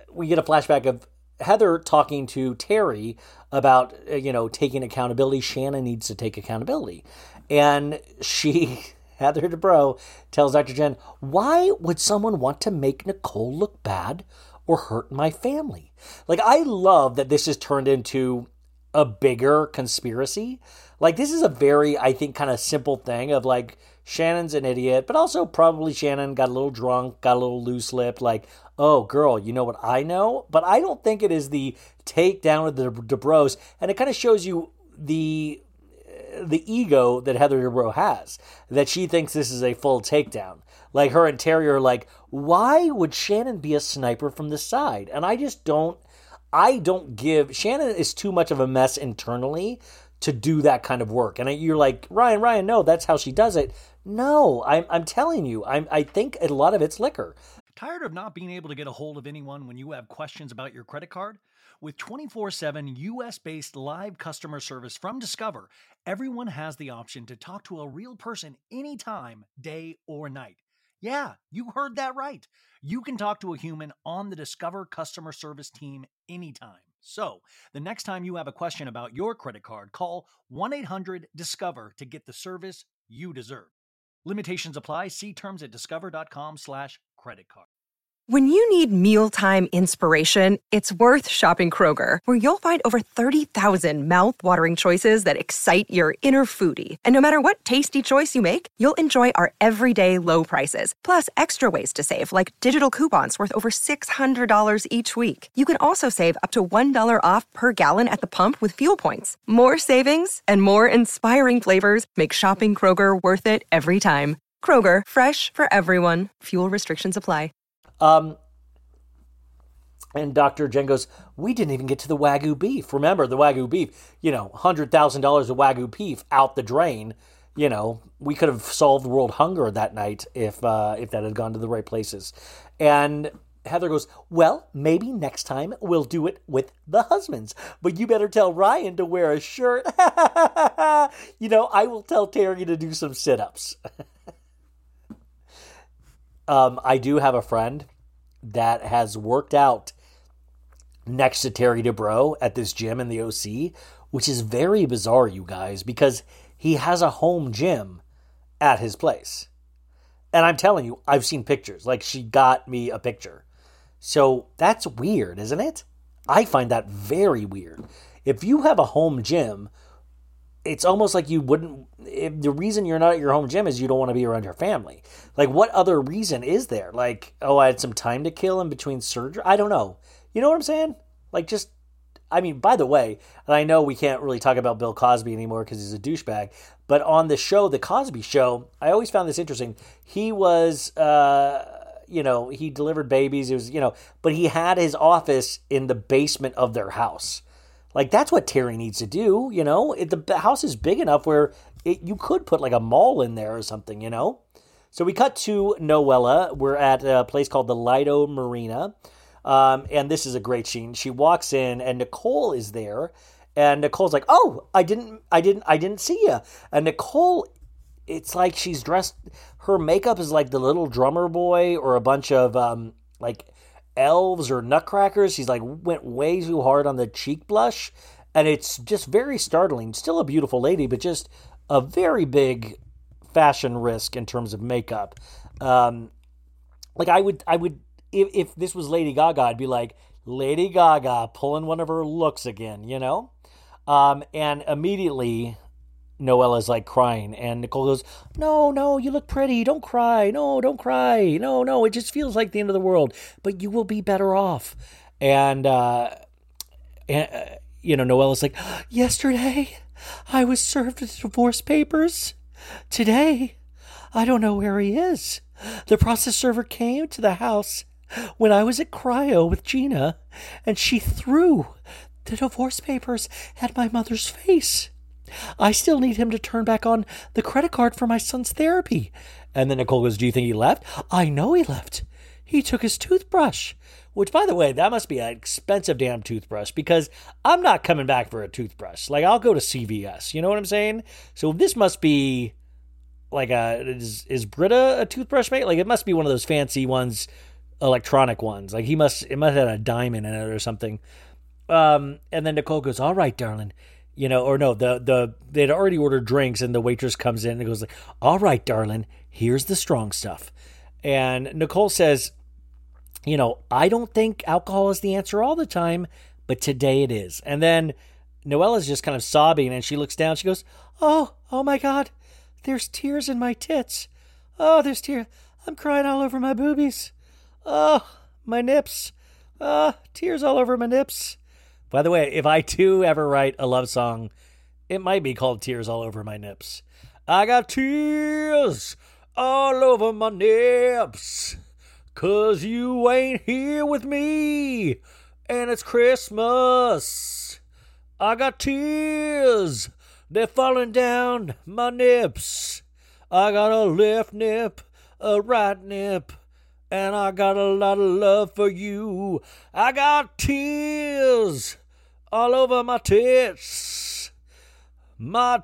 we get a flashback of Heather talking to Terry about, uh, you know, taking accountability. Shannon needs to take accountability. And she, Heather Dubrow, tells Doctor Jen, why would someone want to make Nicole look bad or hurt my family? Like, I love that this has turned into a bigger conspiracy. Like, this is a very, I think, kind of simple thing of, like, Shannon's an idiot, but also probably Shannon got a little drunk, got a little loose-lipped, like, oh, girl, you know what I know? But I don't think it is the takedown of the Dubrows, and it kind of shows you the the ego that Heather Dubrow has, that she thinks this is a full takedown. Like, her and Terry are like, why would Shannon be a sniper from the side? And I just don't, I don't give, Shannon is too much of a mess internally to do that kind of work. And you're like, Ryan, Ryan, no, that's how she does it. No, I'm, I'm telling you, I'm, I think a lot of it's liquor. Tired of not being able to get a hold of anyone when you have questions about your credit card? With twenty-four seven U S-based live customer service from Discover, everyone has the option to talk to a real person anytime, day or night. Yeah, you heard that right. You can talk to a human on the Discover customer service team anytime. So, the next time you have a question about your credit card, call one eight hundred discover to get the service you deserve. Limitations apply. See terms at discover.com slash credit card. When you need mealtime inspiration, it's worth shopping Kroger, where you'll find over thirty thousand mouth-watering choices that excite your inner foodie. And no matter what tasty choice you make, you'll enjoy our everyday low prices, plus extra ways to save, like digital coupons worth over six hundred dollars each week. You can also save up to one dollar off per gallon at the pump with fuel points. More savings and more inspiring flavors make shopping Kroger worth it every time. Kroger, fresh for everyone. Fuel restrictions apply. Um, and Doctor Jen goes, we didn't even get to the Wagyu beef. Remember, the Wagyu beef, you know, one hundred thousand dollars of Wagyu beef out the drain. You know, we could have solved world hunger that night if uh, if that had gone to the right places. And Heather goes, well, maybe next time we'll do it with the husbands. But you better tell Ryan to wear a shirt. You know, I will tell Terry to do some sit-ups. Um, I do have a friend that has worked out next to Terry Dubrow at this gym in the O C, which is very bizarre, you guys, because he has a home gym at his place. And I'm telling you, I've seen pictures. Like, she got me a picture. So that's weird, isn't it? I find that very weird. If you have a home gym, it's almost like you wouldn't, if the reason you're not at your home gym is you don't want to be around your family. Like, what other reason is there? Like, oh, I had some time to kill in between surgery? I don't know. You know what I'm saying? Like, just, I mean, by the way, and I know we can't really talk about Bill Cosby anymore because he's a douchebag, but on the show, The Cosby Show, I always found this interesting. He was, uh, you know, he delivered babies. It was, you know, but he had his office in the basement of their house. Like, that's what Terry needs to do, you know? It, the house is big enough where it, you could put, like, a mall in there or something, you know? So we cut to Noella. We're at a place called the Lido Marina. Um, and this is a great scene. She walks in, and Nicole is there. And Nicole's like, oh, I didn't, I didn't, I didn't see you. And Nicole, it's like she's dressed, her makeup is like the little drummer boy or a bunch of, um, like, elves or nutcrackers. She's like went way too hard on the cheek blush, and it's just very startling. Still a beautiful lady, but just a very big fashion risk in terms of makeup. Um, like I would, I would, if, if this was Lady Gaga, I'd be like, Lady Gaga pulling one of her looks again, you know? Um, and immediately Noella's like crying, and Nicole goes, no, no, you look pretty. Don't cry. No, don't cry. No, no, it just feels like the end of the world, but you will be better off. And, uh, and uh, you know, Noella's like, yesterday I was served with divorce papers. Today, I don't know where he is. The process server came to the house when I was at cryo with Gina, and she threw the divorce papers at my mother's face. I still need him to turn back on the credit card for my son's therapy. And then Nicole goes, do you think he left? I know he left. He took his toothbrush. Which, by the way, that must be an expensive damn toothbrush, because I'm not coming back for a toothbrush. Like, I'll go to C V S. You know what I'm saying? So this must be like a, is, is Brita a toothbrush mate? Like, it must be one of those fancy ones electronic ones. Like he must, it must have had a diamond in it or something. Um, and then Nicole goes, all right, darling. You know, or no, the, the, they'd already ordered drinks and the waitress comes in and goes like, all right, darling, here's the strong stuff. And Nicole says, you know, I don't think alcohol is the answer all the time, but today it is. And then Noella's just kind of sobbing and she looks down. She goes, oh, oh my God, there's tears in my tits. Oh, there's tears. I'm crying all over my boobies. Oh, my nips. Oh, tears all over my nips. By the way, if I too ever write a love song, it might be called Tears All Over My Nips. I got tears all over my nips, 'cause you ain't here with me, and it's Christmas. I got tears, they're falling down my nips. I got a left nip, a right nip, and I got a lot of love for you. I got tears all over my tits. My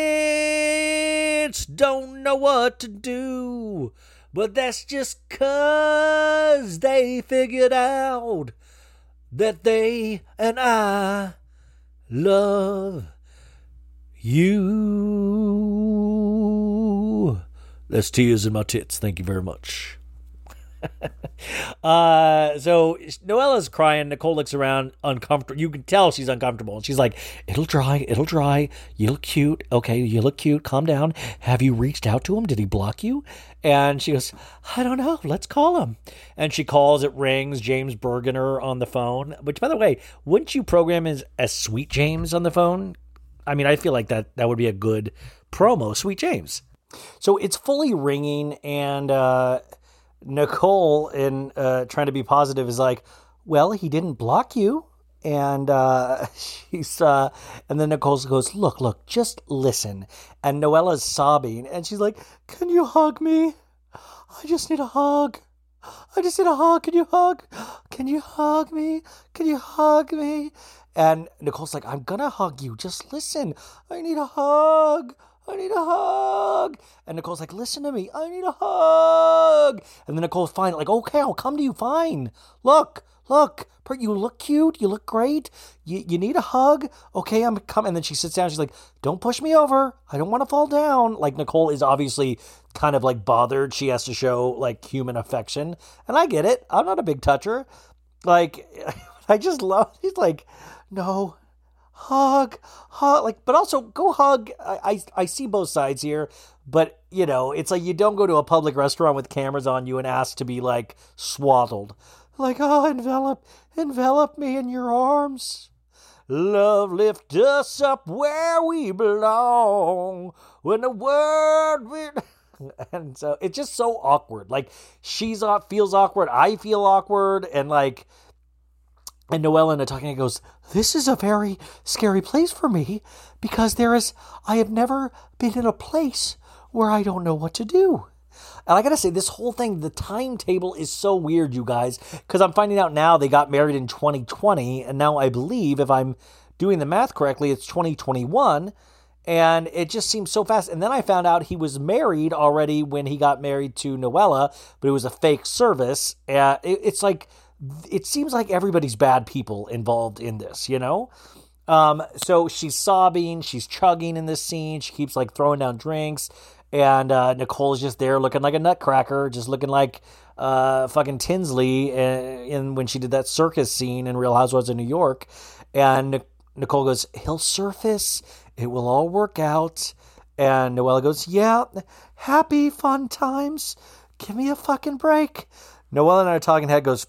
tits don't know what to do, but that's just 'cause they figured out that they and I love you. That's tears in my tits. Thank you very much. uh, so Noella's crying. Nicole looks around uncomfortable. You can tell she's uncomfortable. And she's like, it'll dry. It'll dry. You look cute. Okay, you look cute. Calm down. Have you reached out to him? Did he block you? And she goes, I don't know. Let's call him. And she calls. It rings. James Bergener on the phone. Which, by the way, wouldn't you program as, as Sweet James on the phone? I mean, I feel like that, that would be a good promo. Sweet James. So it's fully ringing, and uh, Nicole, in uh, trying to be positive, is like, well, he didn't block you. And uh, she's, uh, and then Nicole goes, look, look, just listen. And Noella's sobbing, and she's like, can you hug me? I just need a hug. I just need a hug. Can you hug? Can you hug me? Can you hug me? And Nicole's like, I'm gonna hug you. Just listen. I need a hug. I need a hug. And Nicole's like, listen to me. I need a hug. And then Nicole's fine. Like, okay, I'll come to you. Fine. Look, look. You look cute. You look great. You you need a hug. Okay, I'm coming. And then she sits down. She's like, don't push me over. I don't want to fall down. Like, Nicole is obviously kind of like bothered. She has to show like human affection. And I get it. I'm not a big toucher. Like, I just love, he's like, no, hug, hug, like, but also go hug. I, I, I see both sides here, but you know, it's like you don't go to a public restaurant with cameras on you and ask to be like swaddled. Like, oh, envelop, envelop me in your arms. Love, lift us up where we belong. When the world will... And so it's just so awkward. Like, she's feels awkward. I feel awkward. And like, and Noella and talking, goes, this is a very scary place for me because there is, I have never been in a place where I don't know what to do. And I gotta say, this whole thing, the timetable is so weird, you guys, because I'm finding out now they got married in twenty twenty, and now I believe, if I'm doing the math correctly, it's twenty twenty-one, and it just seems so fast. And then I found out he was married already when he got married to Noella, but it was a fake service. Uh, it, it's like, it seems like everybody's bad people involved in this, you know? Um, so she's sobbing, she's chugging in this scene, she keeps like throwing down drinks. And uh, Nicole's just there looking like a nutcracker, just looking like uh, fucking Tinsley in, in when she did that circus scene in Real Housewives of New York. And Nicole goes, he'll surface. It will all work out. And Noella goes, yeah, happy, fun times. Give me a fucking break. Noella and I are talking. Head goes,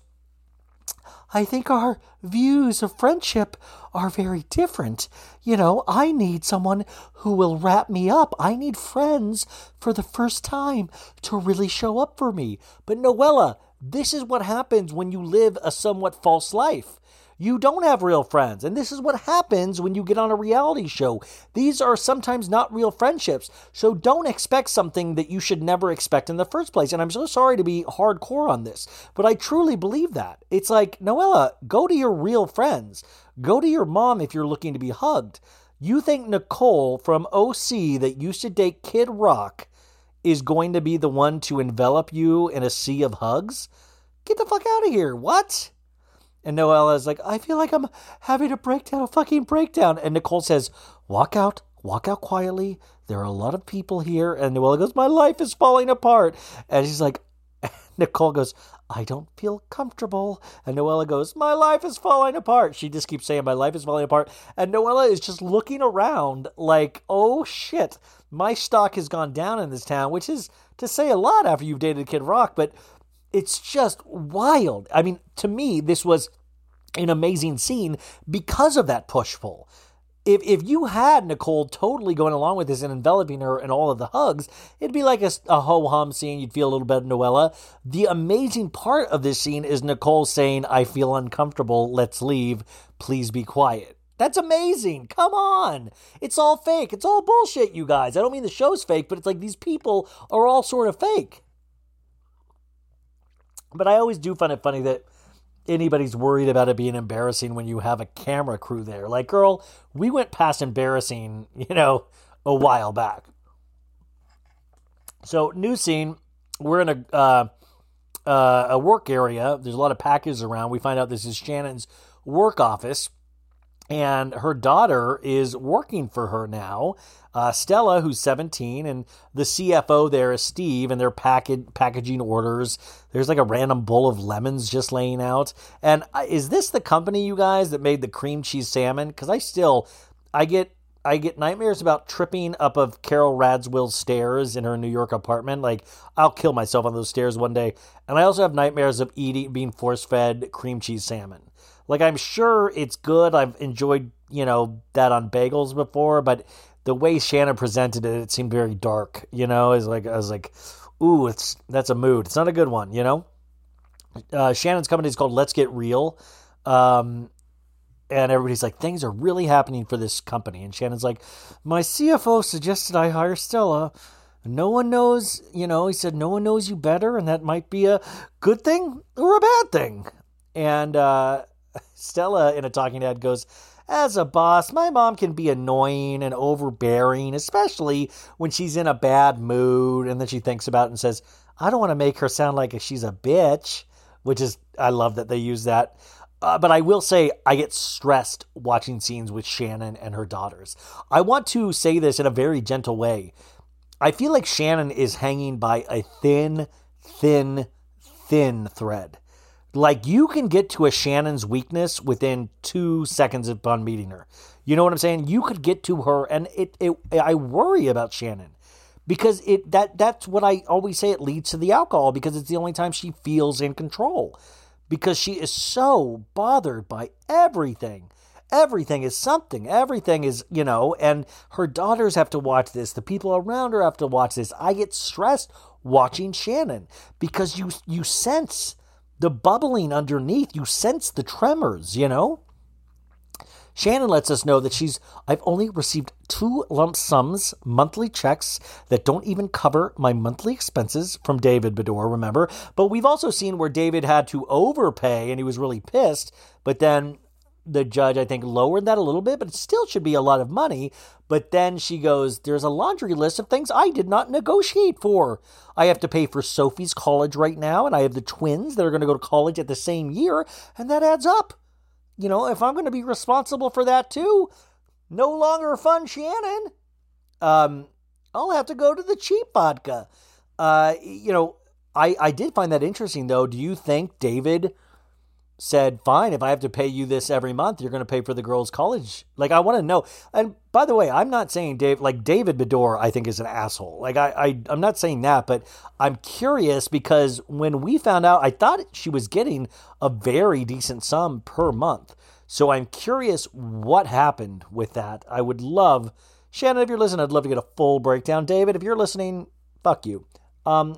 I think our views of friendship are very different. You know, I need someone who will wrap me up. I need friends for the first time to really show up for me. But Noella, this is what happens when you live a somewhat false life. You don't have real friends. And this is what happens when you get on a reality show. These are sometimes not real friendships. So don't expect something that you should never expect in the first place. And I'm so sorry to be hardcore on this, but I truly believe that. It's like, Noella, go to your real friends. Go to your mom if you're looking to be hugged. You think Nicole from O C that used to date Kid Rock is going to be the one to envelop you in a sea of hugs? Get the fuck out of here. What? And Noella's like, I feel like I'm having a breakdown, a fucking breakdown. And Nicole says, walk out, walk out quietly. There are a lot of people here. And Noella goes, my life is falling apart. And she's like, Nicole goes, I don't feel comfortable. And Noella goes, my life is falling apart. She just keeps saying, my life is falling apart. And Noella is just looking around like, oh shit, my stock has gone down in this town, which is to say a lot after you've dated Kid Rock, but it's just wild. I mean, to me, this was an amazing scene because of that push-pull. If if you had Nicole totally going along with this and enveloping her in all of the hugs, it'd be like a, a ho-hum scene. You'd feel a little bit of Noella. The amazing part of this scene is Nicole saying, I feel uncomfortable. Let's leave. Please be quiet. That's amazing. Come on. It's all fake. It's all bullshit, you guys. I don't mean the show's fake, but it's like these people are all sort of fake. But I always do find it funny that anybody's worried about it being embarrassing when you have a camera crew there. Like, girl, we went past embarrassing, you know, a while back. So, new scene. We're in a uh, uh, a work area. There's a lot of packages around. We find out this is Shannon's work office. And her daughter is working for her now, uh, Stella, who's seventeen, and the C F O there is Steve, and they're package, packaging orders. There's like a random bowl of lemons just laying out. And is this the company, you guys, that made the cream cheese salmon? Because I still, I get I get nightmares about tripping up of Carol Radziwill's stairs in her New York apartment. Like, I'll kill myself on those stairs one day. And I also have nightmares of eating, being force-fed cream cheese salmon. Like, I'm sure it's good. I've enjoyed, you know, that on bagels before, but the way Shannon presented it, it seemed very dark, you know? It's like, I was like, ooh, it's that's a mood. It's not a good one, you know? Uh, Shannon's company is called Let's Get Real. Um, and everybody's like, things are really happening for this company. And Shannon's like, my C F O suggested I hire Stella. No one knows, you know, he said, no one knows you better, and that might be a good thing or a bad thing. And, uh, Stella, in a talking head, goes, as a boss, my mom can be annoying and overbearing, especially when she's in a bad mood. And then she thinks about it and says, I don't want to make her sound like she's a bitch, which is, I love that they use that. Uh, but I will say I get stressed watching scenes with Shannon and her daughters. I want to say this in a very gentle way. I feel like Shannon is hanging by a thin, thin, thin thread. Like, you can get to a Shannon's weakness within two seconds upon meeting her. You know what I'm saying? You could get to her, and it, it I worry about Shannon. Because it that that's what I always say, it leads to the alcohol, because it's the only time she feels in control. Because she is so bothered by everything. Everything is something. Everything is, you know, and her daughters have to watch this. The people around her have to watch this. I get stressed watching Shannon because you you sense the bubbling underneath. You sense the tremors, you know? Shannon lets us know that she's, I've only received two lump sums, monthly checks that don't even cover my monthly expenses from David Beador, remember? But we've also seen where David had to overpay and he was really pissed, but then the judge, I think, lowered that a little bit, but it still should be a lot of money. But then she goes, there's a laundry list of things I did not negotiate for. I have to pay for Sophie's college right now, and I have the twins that are going to go to college at the same year, and that adds up. You know, if I'm going to be responsible for that too, no longer fun, Shannon. Um, I'll have to go to the cheap vodka. Uh, you know, I, I did find that interesting, though. Do you think David said, fine, if I have to pay you this every month, you're going to pay for the girls' college? Like, I want to know. And by the way, I'm not saying Dave, like David Beador, I think is an asshole. Like, I, I, I'm not saying that, but I'm curious because when we found out, I thought she was getting a very decent sum per month. So I'm curious what happened with that. I would love, Shannon, if you're listening, I'd love to get a full breakdown. David, if you're listening, fuck you. Um,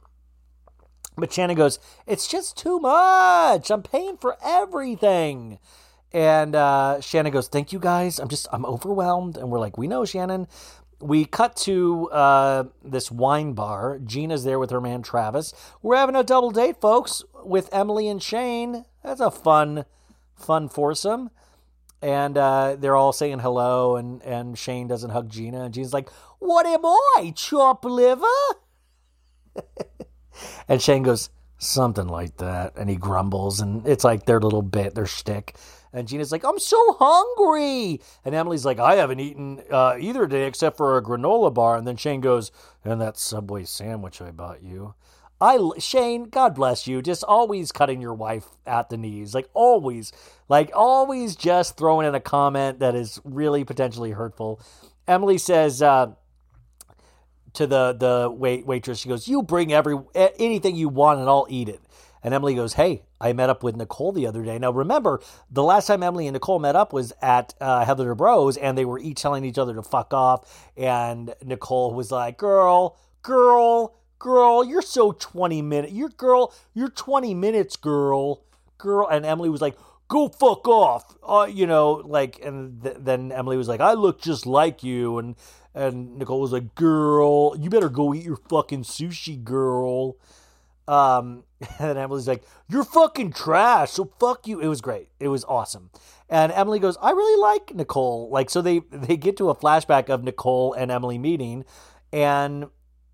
But Shannon goes, it's just too much. I'm paying for everything. And uh, Shannon goes, thank you guys. I'm just, I'm overwhelmed. And we're like, we know, Shannon. We cut to uh, this wine bar. Gina's there with her man, Travis. We're having a double date, folks, with Emily and Shane. That's a fun, fun foursome. And uh, they're all saying hello. And, and Shane doesn't hug Gina. And Gina's like, what am I, chop liver? And Shane goes, Something like that. And he grumbles, and it's like their little bit, their shtick. And Gina's like, I'm so hungry. And Emily's like, I haven't eaten uh, either day except for a granola bar. And then Shane goes, and that Subway sandwich I bought you. I, Shane, God bless you, just always cutting your wife at the knees. Like, always. Like, always just throwing in a comment that is really potentially hurtful. Emily says uh, to the, the wait waitress, she goes, you bring every anything you want and I'll eat it. And Emily goes, hey, I met up with Nicole the other day. Now, remember, the last time Emily and Nicole met up was at uh, Heather Dubrow, and they were each telling each other to fuck off. And Nicole was like, girl, girl, girl, you're so twenty minutes. You're girl, you're twenty minutes, girl, girl. And Emily was like, go fuck off. Uh, you know, like, and th- then Emily was like, I look just like you. And, and Nicole was like, girl, you better go eat your fucking sushi, girl. Um, and Emily's like, you're fucking trash, so fuck you. It was great. It was awesome. And Emily goes, I really like Nicole. Like, so they, they get to a flashback of Nicole and Emily meeting, and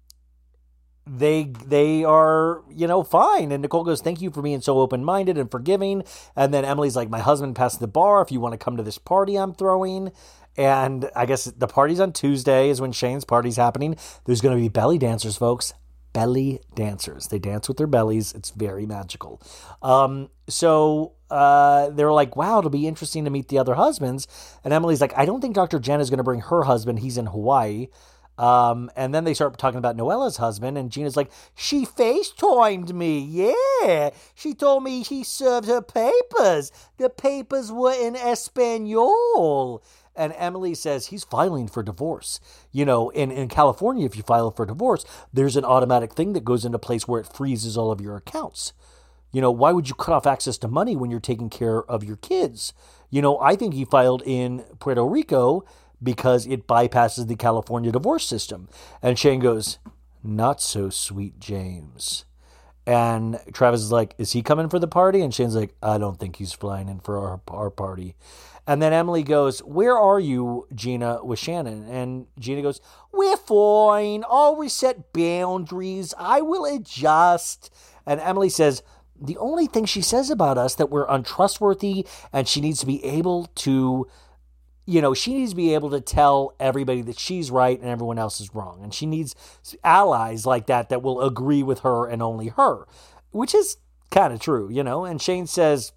they, they are, you know, fine. And Nicole goes, thank you for being so open-minded and forgiving. And then Emily's like, my husband passed the bar if you want to come to this party I'm throwing. And I guess the party's on Tuesday is when Shane's party's happening. There's going to be belly dancers, folks. Belly dancers. They dance with their bellies. It's very magical. Um, so uh, they're like, wow, it'll be interesting to meet the other husbands. And Emily's like, I don't think Doctor Jen is going to bring her husband. He's in Hawaii. Um, and then they start talking about Noella's husband. And Gina's like, she FaceTimed me. Yeah. She told me she served her papers. The papers were in Espanol. And Emily says he's filing for divorce. You know, in, in California, if you file for divorce, there's an automatic thing that goes into place where it freezes all of your accounts. You know, why would you cut off access to money when you're taking care of your kids? You know, I think he filed in Puerto Rico because it bypasses the California divorce system. And Shane goes, not so sweet, James. And Travis is like, is he coming for the party? And Shane's like, I don't think he's flying in for our, our party. And then Emily goes, where are you, Gina, with Shannon? And Gina goes, we're fine. Always set boundaries. I will adjust. And Emily says, the only thing she says about us that we're untrustworthy, and she needs to be able to, you know, she needs to be able to tell everybody that she's right and everyone else is wrong. And she needs allies like that that will agree with her and only her, which is kind of true, you know. And Shane says,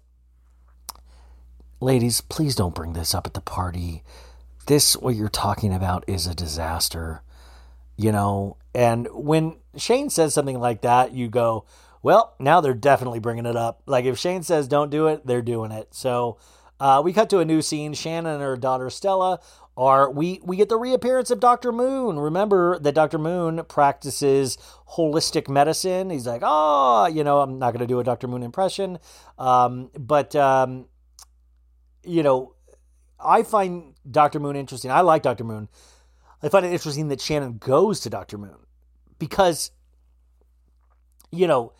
ladies, please don't bring this up at the party. This, what you're talking about, is a disaster, you know. And when Shane says something like that, you go, well, now they're definitely bringing it up. Like, if Shane says don't do it, they're doing it. So uh, we cut to a new scene. Shannon and her daughter Stella are, we, we get the reappearance of Doctor Moon. Remember that Doctor Moon practices holistic medicine. He's like, oh, you know, I'm not going to do a Doctor Moon impression. Um, but, um, you know, I find Doctor Moon interesting. I like Doctor Moon. I find it interesting that Shannon goes to Doctor Moon because, you know,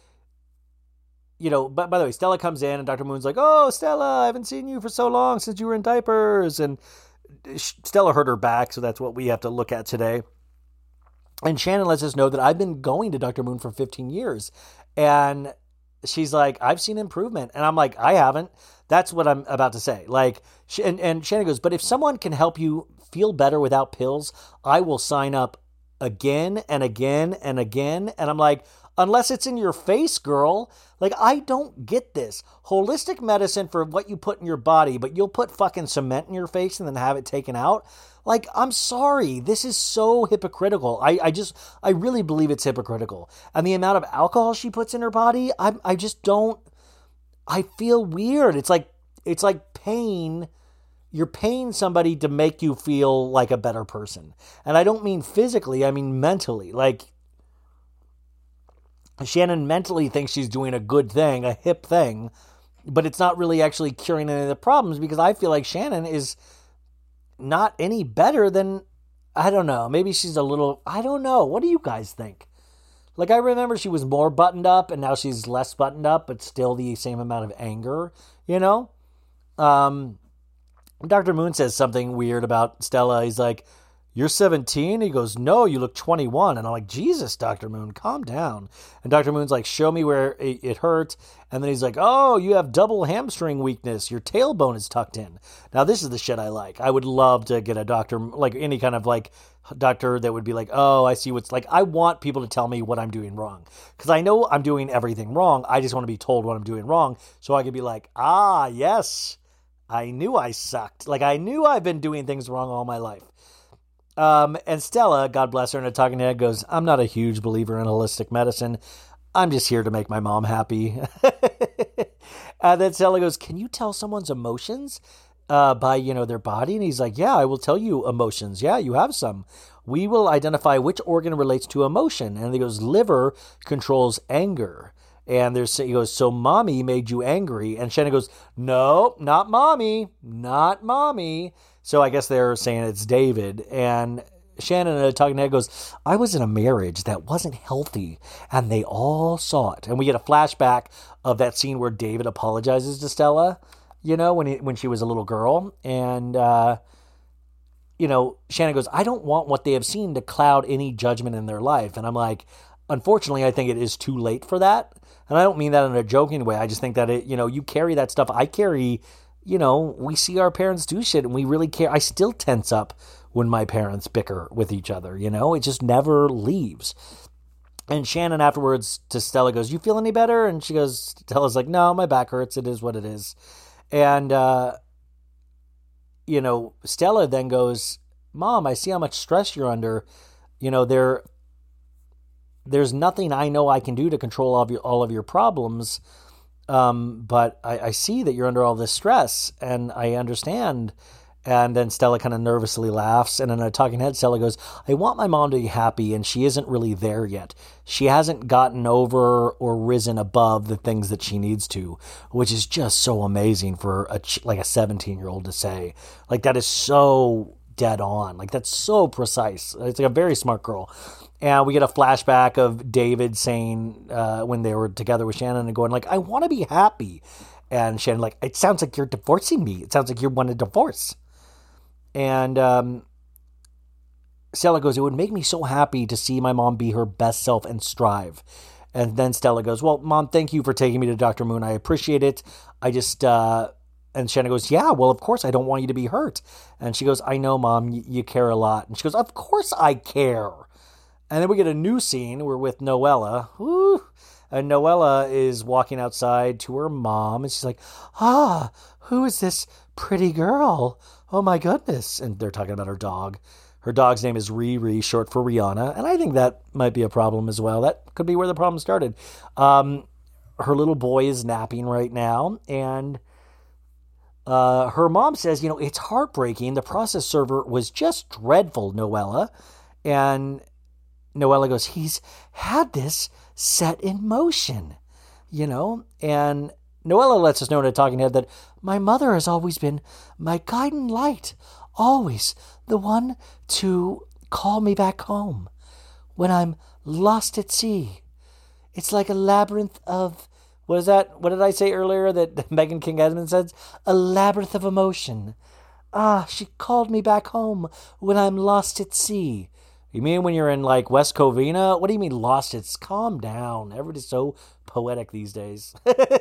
you know, but by the way, Stella comes in and Doctor Moon's like, oh, Stella, I haven't seen you for so long since you were in diapers. And Stella hurt her back. So that's what we have to look at today. And Shannon lets us know that I've been going to Doctor Moon for fifteen years. And she's like, I've seen improvement. And I'm like, I haven't. That's what I'm about to say. Like, and, and Shannon goes, but if someone can help you feel better without pills, I will sign up again and again and again. And I'm like, unless it's in your face, girl. Like, I don't get this. Holistic medicine for what you put in your body, but you'll put fucking cement in your face and then have it taken out. Like, I'm sorry. This is so hypocritical. I, I just, I really believe it's hypocritical. And the amount of alcohol she puts in her body, I, I just don't, I feel weird. It's like, it's like pain. You're paying somebody to make you feel like a better person. And I don't mean physically, I mean mentally. Like, Shannon mentally thinks she's doing a good thing, a hip thing, but it's not really actually curing any of the problems, because I feel like Shannon is not any better than, I don't know, maybe she's a little, I don't know. What do you guys think? Like, I remember she was more buttoned up and now she's less buttoned up, but still the same amount of anger, you know? Um, Doctor Moon says something weird about Stella. He's like, you're seventeen? He goes, no, you look twenty-one. And I'm like, Jesus, Doctor Moon, calm down. And Doctor Moon's like, show me where it, it hurt. And then he's like, oh, you have double hamstring weakness. Your tailbone is tucked in. Now, this is the shit I like. I would love to get a doctor, like any kind of like doctor that would be like, oh, I see what's like. I want people to tell me what I'm doing wrong. Because I know I'm doing everything wrong. I just want to be told what I'm doing wrong. So I could be like, ah, yes, I knew I sucked. Like I knew I've been doing things wrong all my life. Um, and Stella, God bless her, in a talking head goes, I'm not a huge believer in holistic medicine. I'm just here to make my mom happy. And then Stella goes, can you tell someone's emotions uh, by, you know, their body? And he's like, yeah, I will tell you emotions. Yeah, you have some. We will identify which organ relates to emotion. And he goes, liver controls anger. And there's, he goes, so mommy made you angry. And Shannon goes, no, not mommy, not mommy. So I guess they're saying it's David. And Shannon, in a talking head, goes, I was in a marriage that wasn't healthy, and they all saw it. And we get a flashback of that scene where David apologizes to Stella, you know, when he, when she was a little girl. And, uh, you know, Shannon goes, I don't want what they have seen to cloud any judgment in their life. And I'm like, unfortunately, I think it is too late for that. And I don't mean that in a joking way. I just think that, it, you know, you carry that stuff. I carry, you know, we see our parents do shit and we really care. I still tense up when my parents bicker with each other, you know, it just never leaves. And Shannon afterwards to Stella goes, you feel any better? And she goes, Stella's like, no, my back hurts. It is what it is. And, uh, you know, Stella then goes, Mom, I see how much stress you're under. You know, there, there's nothing I know I can do to control all of your, all of your problems. Um, but I, I see that you're under all this stress and I understand. And then Stella kind of nervously laughs. And in a talking head, Stella goes, I want my mom to be happy. And she isn't really there yet. She hasn't gotten over or risen above the things that she needs to, which is just so amazing for a, like a seventeen year old to say. Like that is so dead on. Like that's so precise. It's like a very smart girl. And we get a flashback of David saying uh, when they were together with Shannon and going like, I want to be happy. And Shannon like, it sounds like you're divorcing me. It sounds like you want a divorce. And um, Stella goes, it would make me so happy to see my mom be her best self and strive. And then Stella goes, well, Mom, thank you for taking me to Doctor Moon. I appreciate it. I just, uh, and Shannon goes, yeah, well, of course, I don't want you to be hurt. And she goes, I know, Mom, you, you care a lot. And she goes, of course I care. And then we get a new scene. We're with Noella. Woo. And Noella is walking outside to her mom. And she's like, ah, who is this pretty girl? Oh, my goodness. And they're talking about her dog. Her dog's name is Riri, short for Rihanna. And I think that might be a problem as well. That could be where the problem started. Um, her little boy is napping right now. And uh, her mom says, you know, it's heartbreaking. The process server was just dreadful, Noella. And Noella goes, he's had this set in motion, you know, and Noella lets us know in a talking head that my mother has always been my guiding light, always the one to call me back home when I'm lost at sea. It's like a labyrinth of, what is that? What did I say earlier that Megan King Edmonds said? A labyrinth of emotion. Ah, she called me back home when I'm lost at sea. You mean when you're in, like, West Covina? What do you mean lost? It's calm down. Everybody's so poetic these days.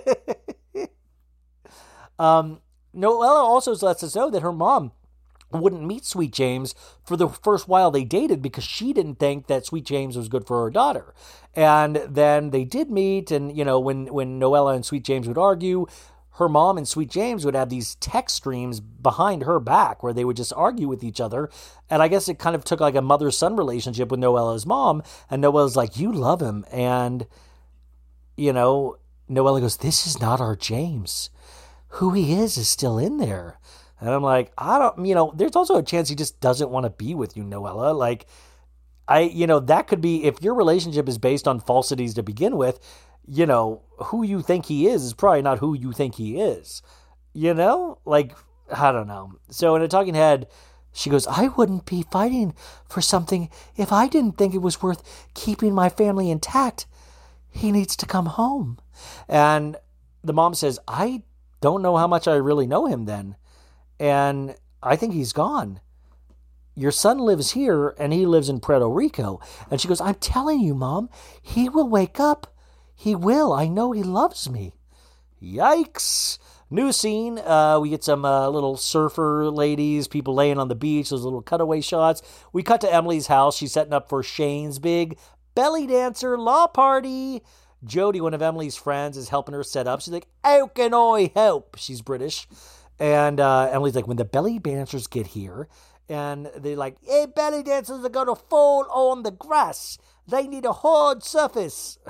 um, Noella also lets us know that her mom wouldn't meet Sweet James for the first while they dated because she didn't think that Sweet James was good for her daughter. And then they did meet, and, you know, when, when Noella and Sweet James would argue, her mom and Sweet James would have these text streams behind her back where they would just argue with each other. And I guess it kind of took like a mother-son relationship with Noella's mom. And Noella's like, you love him. And, you know, Noella goes, this is not our James. Who he is is still in there. And I'm like, I don't, you know, there's also a chance he just doesn't want to be with you, Noella. Like, I, you know, that could be, if your relationship is based on falsities to begin with, you know, who you think he is is probably not who you think he is. You know? Like, I don't know. So in a talking head, she goes, I wouldn't be fighting for something if I didn't think it was worth keeping my family intact. He needs to come home. And the mom says, I don't know how much I really know him then. And I think he's gone. your son lives here and he lives in Puerto Rico. And she goes, I'm telling you, Mom, he will wake up. He will. I know he loves me. Yikes. New scene. Uh, we get some uh, little surfer ladies, people laying on the beach, those little cutaway shots. We cut to Emily's house. She's setting up for Shane's big belly dancer law party. Jody, one of Emily's friends, is helping her set up. She's like, how can I help? She's British. And uh, Emily's like, when the belly dancers get here, and they're like, hey, belly dancers are going to fall on the grass. They need a hard surface.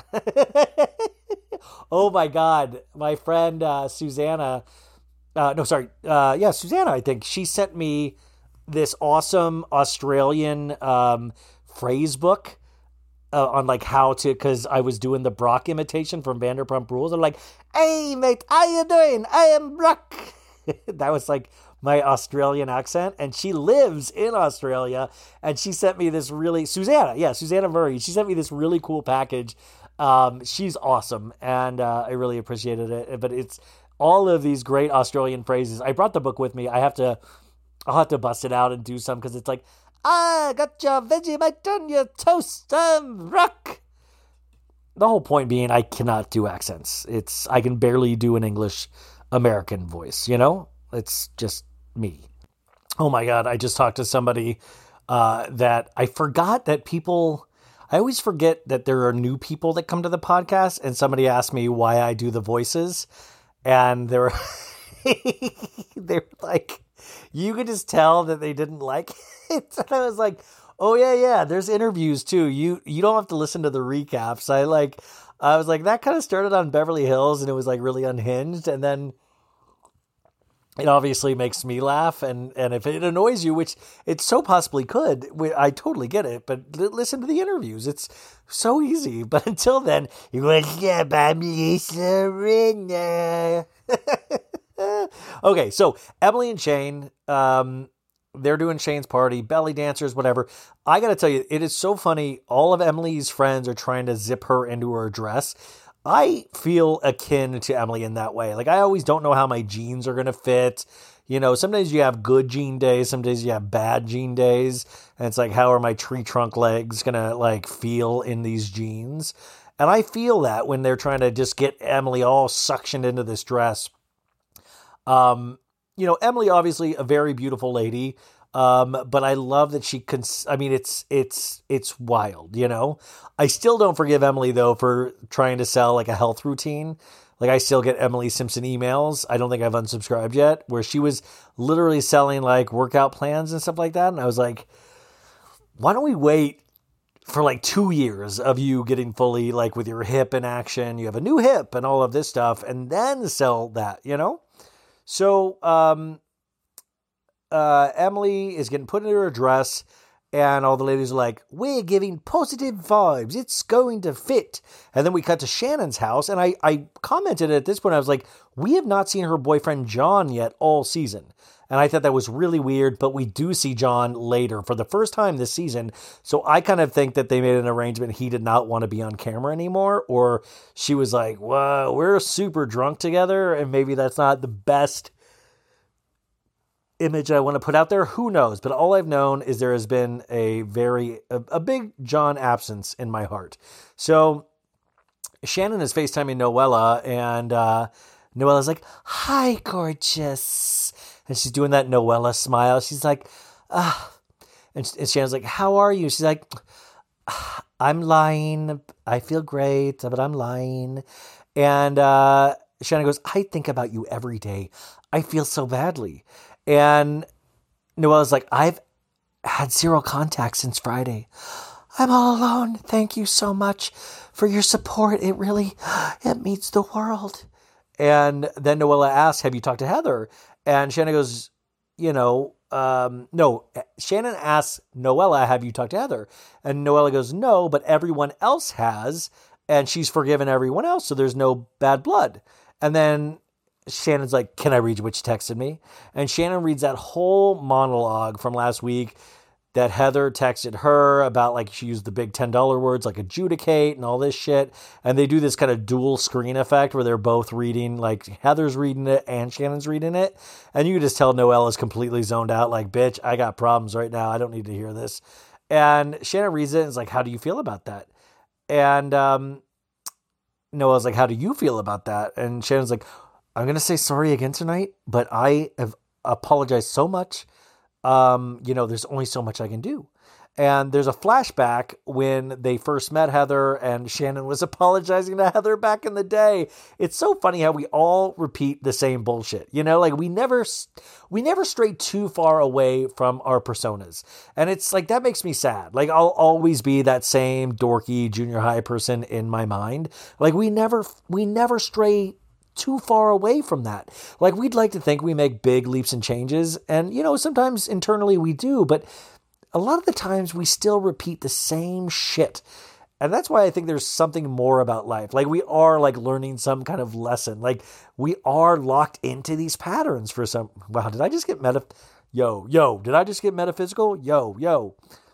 Oh, my God. My friend uh, Susanna, uh, no, sorry. Uh, yeah, Susanna, I think. She sent me this awesome Australian um, phrase book uh, on like how to, because I was doing the Brock imitation from Vanderpump Rules. I'm like, hey, mate, how you doing? I am Brock. That was like my Australian accent, and she lives in Australia, and she sent me this really, Susanna, yeah, Susanna Murray, she sent me this really cool package. Um, she's awesome, and uh, I really appreciated it, but it's all of these great Australian phrases. I brought the book with me. I have to, I'll have to bust it out and do some, because it's like, I got your Vegemite on your toast, um, rock. The whole point being, I cannot do accents. It's, I can barely do an English American voice, you know? It's just me. Oh my God. I just talked to somebody uh, that I forgot that people, I always forget that there are new people that come to the podcast, and somebody asked me why I do the voices, and they were, they were like, you could just tell that they didn't like it. And I was like, oh yeah, yeah, there's interviews too. You, you don't have to listen to the recaps. I like, I was like, that kind of started on Beverly Hills, and it was like really unhinged. And then it obviously makes me laugh. And, and if it annoys you, which it so possibly could, I totally get it. But listen to the interviews. It's so easy. But until then, you go, yeah, I'm Lisa Rinna. Okay, so Emily and Shane, um, they're doing Shane's party, belly dancers, whatever. I got to tell you, it is so funny. All of Emily's friends are trying to zip her into her dress. I feel akin to Emily in that way. Like, I always don't know how my jeans are going to fit. You know, sometimes you have good jean days. Some days you have bad jean days. And it's like, how are my tree trunk legs going to like feel in these jeans? And I feel that when they're trying to just get Emily all suctioned into this dress. Um, you know, Emily, obviously a very beautiful lady. Um, but I love that she can, cons- I mean, it's, it's, it's wild, you know, I still don't forgive Emily though, for trying to sell like a health routine. Like, I still get Emily Simpson emails. I don't think I've unsubscribed yet, where she was literally selling like workout plans and stuff like that. And I was like, why don't we wait for like two years of you getting fully like with your hip in action, you have a new hip and all of this stuff, and then sell that, you know? So, um, Uh, Emily is getting put into her dress, and all the ladies are like, we're giving positive vibes. It's going to fit. And then we cut to Shannon's house, and I, I commented at this point, I was like, we have not seen her boyfriend John yet all season. And I thought that was really weird, but we do see John later for the first time this season. So I kind of think that they made an arrangement. He did not want to be on camera anymore, or she was like, whoa, we're super drunk together, and maybe that's not the best image I want to put out there. Who knows? But all I've known is there has been a very, a, a big John absence in my heart. So Shannon is FaceTiming Noella, and uh, Noella's like, hi, gorgeous. And she's doing that Noella smile. She's like, ah. And, and Shannon's like, how are you? She's like, I'm lying. I feel great, but I'm lying. And uh, Shannon goes, I think about you every day. I feel so badly. And Noella's like, I've had zero contact since Friday. I'm all alone. Thank you so much for your support. It really, it means the world. And then Noella asks, have you talked to Heather? And Shannon goes, you know, um, no, Shannon asks Noella, have you talked to Heather? And Noella goes, no, but everyone else has. And she's forgiven everyone else. So there's no bad blood. And then Shannon's like, can I read you what you texted me? And Shannon reads that whole monologue from last week that Heather texted her about, like, she used the big ten dollar words like adjudicate and all this shit. And they do this kind of dual screen effect where they're both reading, like Heather's reading it and Shannon's reading it. And you can just tell Noella's completely zoned out, like, bitch, I got problems right now. I don't need to hear this. And Shannon reads it and is like, how do you feel about that? And um, Noella's like, how do you feel about that? And Shannon's like, I'm going to say sorry again tonight, but I have apologized so much. Um, you know, there's only so much I can do. And there's a flashback when they first met Heather and Shannon was apologizing to Heather back in the day. It's so funny how we all repeat the same bullshit. You know, like we never, we never stray too far away from our personas. And it's like, that makes me sad. Like I'll always be that same dorky junior high person in my mind. Like we never, we never stray too far away from that. Like we'd like to think we make big leaps and changes. And, you know, sometimes internally we do, but a lot of the times we still repeat the same shit. And that's why I think there's something more about life. Like we are like learning some kind of lesson. Like we are locked into these patterns for some, wow, did I just get meta? Yo, yo, did I just get metaphysical? Yo, yo.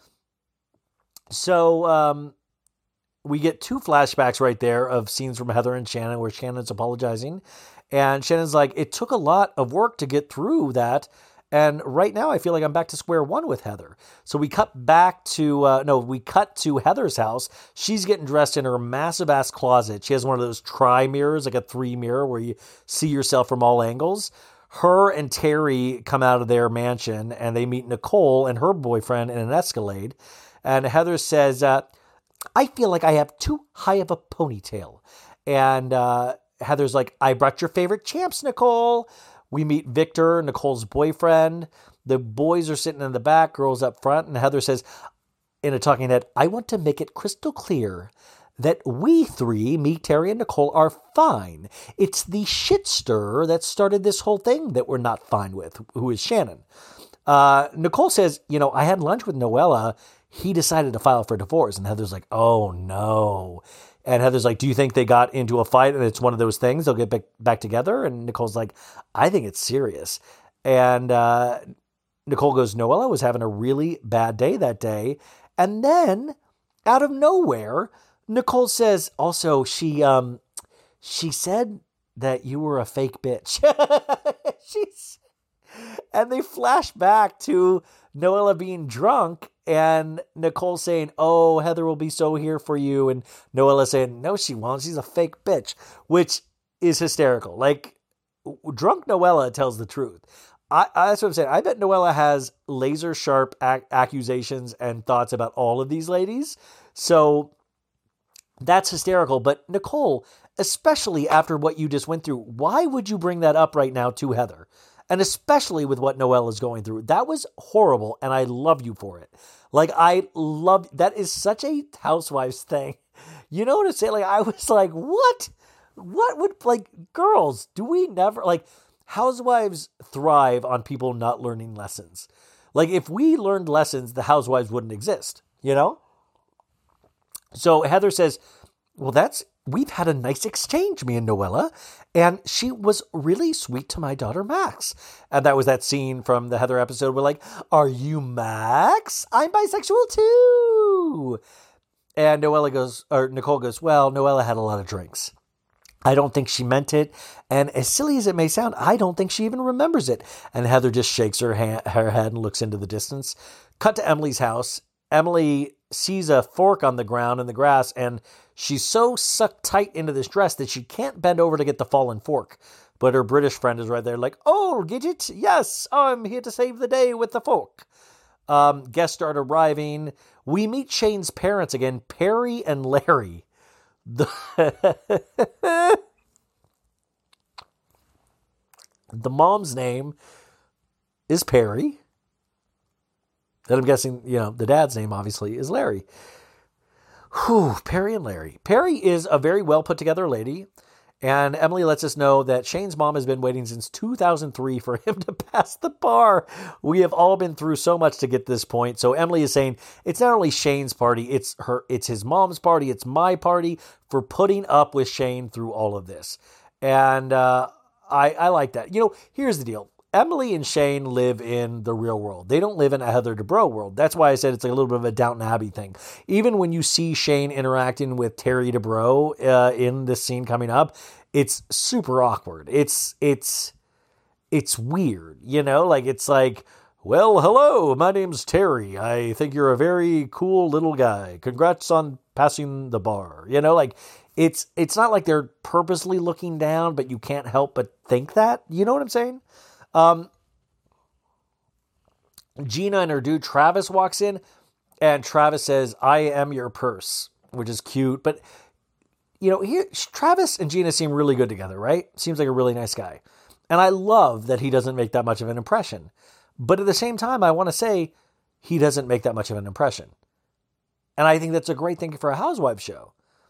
So, um, we get two flashbacks right there of scenes from Heather and Shannon where Shannon's apologizing. And Shannon's like, it took a lot of work to get through that. And right now I feel like I'm back to square one with Heather. So we cut back to, uh, no, we cut to Heather's house. She's getting dressed in her massive ass closet. She has one of those tri mirrors, like a three mirror where you see yourself from all angles. Her and Terry come out of their mansion and they meet Nicole and her boyfriend in an Escalade. And Heather says, uh, I feel like I have too high of a ponytail. And uh, Heather's like, I brought your favorite champs, Nicole. We meet Victor, Nicole's boyfriend. The boys are sitting in the back, girls up front. And Heather says, in a talking head, I want to make it crystal clear that we three, me, Terry, and Nicole, are fine. It's the shit stirrer that started this whole thing that we're not fine with, who is Shannon. Uh, Nicole says, you know, I had lunch with Noella. He decided to file for divorce. And Heather's like, oh no. And Heather's like, do you think they got into a fight and it's one of those things, they'll get back, back together? And Nicole's like, I think it's serious. And uh, Nicole goes, Noella was having a really bad day that day. And then out of nowhere, Nicole says, also, she, um, she said that you were a fake bitch. She's, and they flash back to Noella being drunk and Nicole saying, oh, Heather will be so here for you. And Noella saying, no, she won't. She's a fake bitch, which is hysterical. Like, drunk Noella tells the truth. I, I, that's what I'm saying. I bet Noella has laser sharp ac- accusations and thoughts about all of these ladies. So that's hysterical. But Nicole, especially after what you just went through, why would you bring that up right now to Heather? And especially with what Noelle is going through. That was horrible, and I love you for it. Like, I love, that is such a Housewives thing. You know what I'm saying? Like, I was like, what? What would, like, girls, do we never, like, Housewives thrive on people not learning lessons. Like, if we learned lessons, the Housewives wouldn't exist, you know? So Heather says, well, that's, we've had a nice exchange, me and Noella, and she was really sweet to my daughter, Max. And that was that scene from the Heather episode where, like, are you Max? I'm bisexual too. And Noella goes, or Nicole goes, well, Noella had a lot of drinks. I don't think she meant it. And as silly as it may sound, I don't think she even remembers it. And Heather just shakes her, hand, her head and looks into the distance. Cut to Emily's house. Emily sees a fork on the ground in the grass, and she's so sucked tight into this dress that she can't bend over to get the fallen fork. But her British friend is right there like, oh, Gidget, yes, I'm here to save the day with the fork. Um, guests start arriving. We meet Shane's parents again, Perry and Larry. The, the mom's name is Perry. And I'm guessing, you know, the dad's name, obviously, is Larry. Whew, Perry and Larry. Perry is a very well put together lady. And Emily lets us know that Shane's mom has been waiting since two thousand three for him to pass the bar. We have all been through so much to get to this point. So Emily is saying it's not only Shane's party, it's her, it's his mom's party, it's my party for putting up with Shane through all of this. And uh, I, I like that. You know, here's the deal. Emily and Shane live in the real world. They don't live in a Heather Dubrow world. That's why I said it's like a little bit of a Downton Abbey thing. Even when you see Shane interacting with Terry Dubrow uh, in this scene coming up, it's super awkward. It's, it's, it's weird, you know, like it's like, well, hello, my name's Terry. I think you're a very cool little guy. Congrats on passing the bar. You know, like it's, it's not like they're purposely looking down, but you can't help but think that, you know what I'm saying? Um, Gina and her dude Travis walks in, and Travis says, I am your purse, which is cute. But, you know, he, Travis and Gina seem really good together, right? Seems like a really nice guy. And I love that he doesn't make that much of an impression. But at the same time, I want to say he doesn't make that much of an impression. And I think that's a great thing for a housewife show.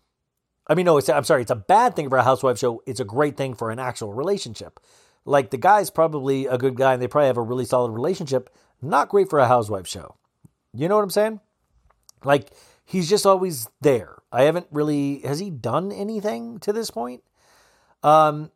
I mean, no, it's, I'm sorry, it's a bad thing for a housewife show. It's a great thing for an actual relationship. Like, the guy's probably a good guy, and they probably have a really solid relationship. Not great for a housewife show. You know what I'm saying? Like, he's just always there. I haven't really... Has he done anything to this point? Um,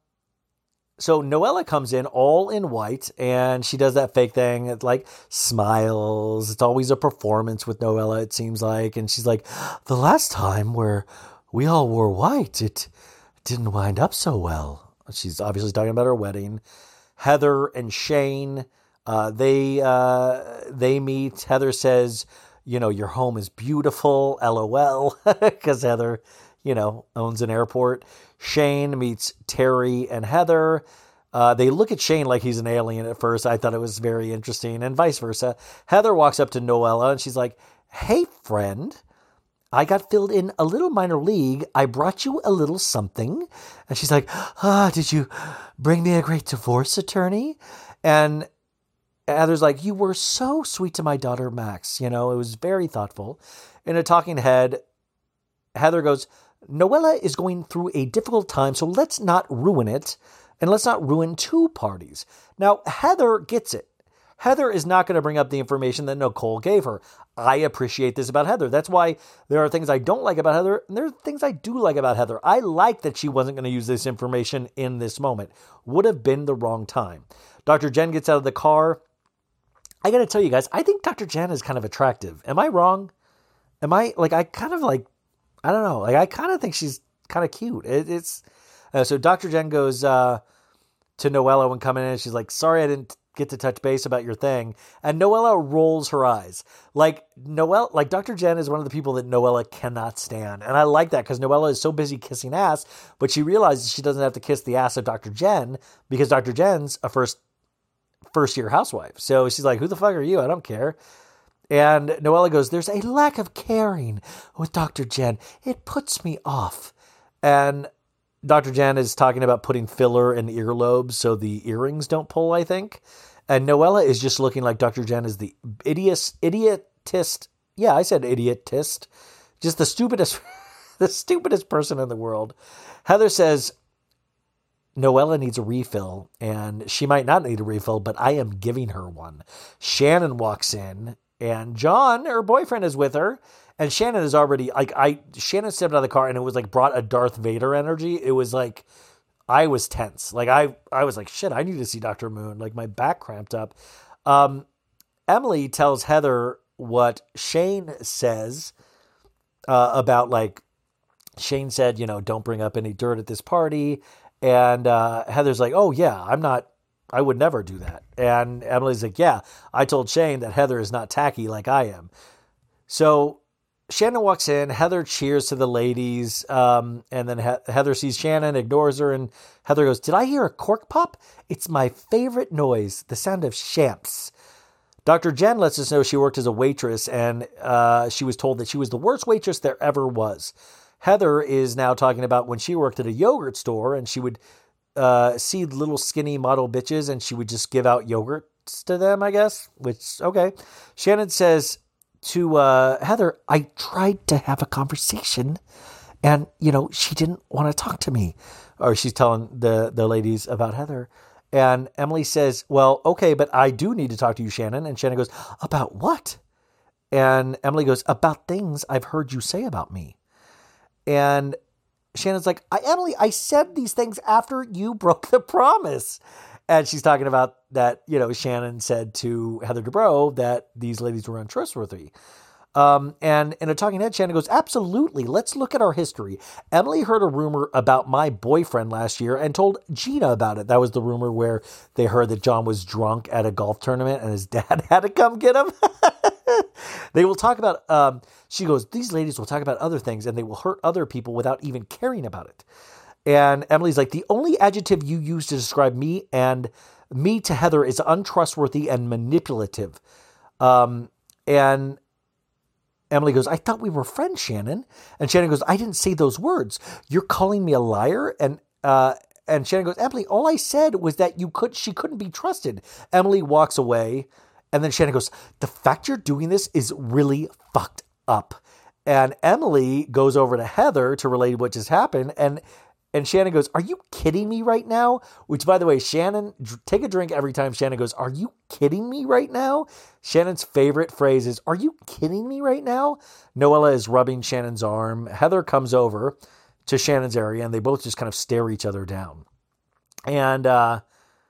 so Noella comes in all in white, and she does that fake thing. It, like, smiles. It's always a performance with Noella, it seems like. And she's like, the last time where we all wore white, it didn't wind up so well. She's obviously talking about her wedding. Heather and Shane, uh, they uh, they meet. Heather says, you know, your home is beautiful, LOL, because Heather, you know, owns an airport. Shane meets Terry and Heather. Uh, they look at Shane like he's an alien at first. I thought it was very interesting, and vice versa. Heather walks up to Noella, and she's like, hey, friend. I got filled in a little minor league. I brought you a little something. And she's like, ah, did you bring me a great divorce attorney? And Heather's like, you were so sweet to my daughter, Max. You know, it was very thoughtful. In a talking head, Heather goes, Noella is going through a difficult time, so let's not ruin it. And let's not ruin two parties. Now, Heather gets it. Heather is not going to bring up the information that Nicole gave her. I appreciate this about Heather. That's why there are things I don't like about Heather, and there are things I do like about Heather. I like that she wasn't going to use this information in this moment. Would have been the wrong time. Doctor Jen gets out of the car. I got to tell you guys, I think Doctor Jen is kind of attractive. Am I wrong? Am I, like, I kind of like, I don't know. Like, I kind of think she's kind of cute. It, it's, uh, so Doctor Jen goes uh, to Noella when coming in, and she's like, sorry I didn't get to touch base about your thing. And Noella rolls her eyes. Like Noella, like Doctor Jen is one of the people that Noella cannot stand. And I like that because Noella is so busy kissing ass, but she realizes she doesn't have to kiss the ass of Doctor Jen because Doctor Jen's a first, first year housewife. So she's like, who the fuck are you? I don't care. And Noella goes, there's a lack of caring with Doctor Jen. It puts me off. And Doctor Jen is talking about putting filler in earlobes so the earrings don't pull, I think. And Noella is just looking like Doctor Jen is the idiot, idiotist. Yeah, I said idiotist. Just the stupidest, the stupidest person in the world. Heather says Noella needs a refill, and she might not need a refill, but I am giving her one. Shannon walks in, and John, her boyfriend, is with her. And Shannon is already, like, I, Shannon stepped out of the car, and it was like brought a Darth Vader energy. It was like, I was tense. Like, I, I was like, shit, I need to see Doctor Moon. Like, my back cramped up. Um, Emily tells Heather what Shane says uh, about, like, Shane said, you know, don't bring up any dirt at this party. And uh, Heather's like, oh, yeah, I'm not, I would never do that. And Emily's like, yeah, I told Shane that Heather is not tacky like I am. So Shannon walks in, Heather cheers to the ladies, um, and then he- Heather sees Shannon, ignores her, and Heather goes, did I hear a cork pop? It's my favorite noise, the sound of champs. Doctor Jen lets us know she worked as a waitress, and uh, she was told that she was the worst waitress there ever was. Heather is now talking about when she worked at a yogurt store, and she would uh, see little skinny model bitches, and she would just give out yogurts to them, I guess, which, okay. Shannon says to uh, Heather, I tried to have a conversation and, you know, she didn't want to talk to me. Or she's telling the, the ladies about Heather. And Emily says, well, okay, but I do need to talk to you, Shannon. And Shannon goes, about what? And Emily goes, about things I've heard you say about me. And Shannon's like, I, Emily, I said these things after you broke the promise. And she's talking about that, you know, Shannon said to Heather Dubrow that these ladies were untrustworthy. Um, and in a talking head, Shannon goes, absolutely. Let's look at our history. Emily heard a rumor about my boyfriend last year and told Gina about it. That was the rumor where they heard that John was drunk at a golf tournament and his dad had to come get him. They will talk about, um, she goes, these ladies will talk about other things and they will hurt other people without even caring about it. And Emily's like, the only adjective you use to describe me and me to Heather is untrustworthy and manipulative. Um, and Emily goes, I thought we were friends, Shannon. And Shannon goes, I didn't say those words. You're calling me a liar? And uh, and Shannon goes, Emily, all I said was that you could. She couldn't be trusted. Emily walks away. And then Shannon goes, the fact you're doing this is really fucked up. And Emily goes over to Heather to relay what just happened. And And Shannon goes, are you kidding me right now? Which, by the way, Shannon, take a drink every time Shannon goes, are you kidding me right now? Shannon's favorite phrase is, are you kidding me right now? Noella is rubbing Shannon's arm. Heather comes over to Shannon's area, and they both just kind of stare each other down. And uh,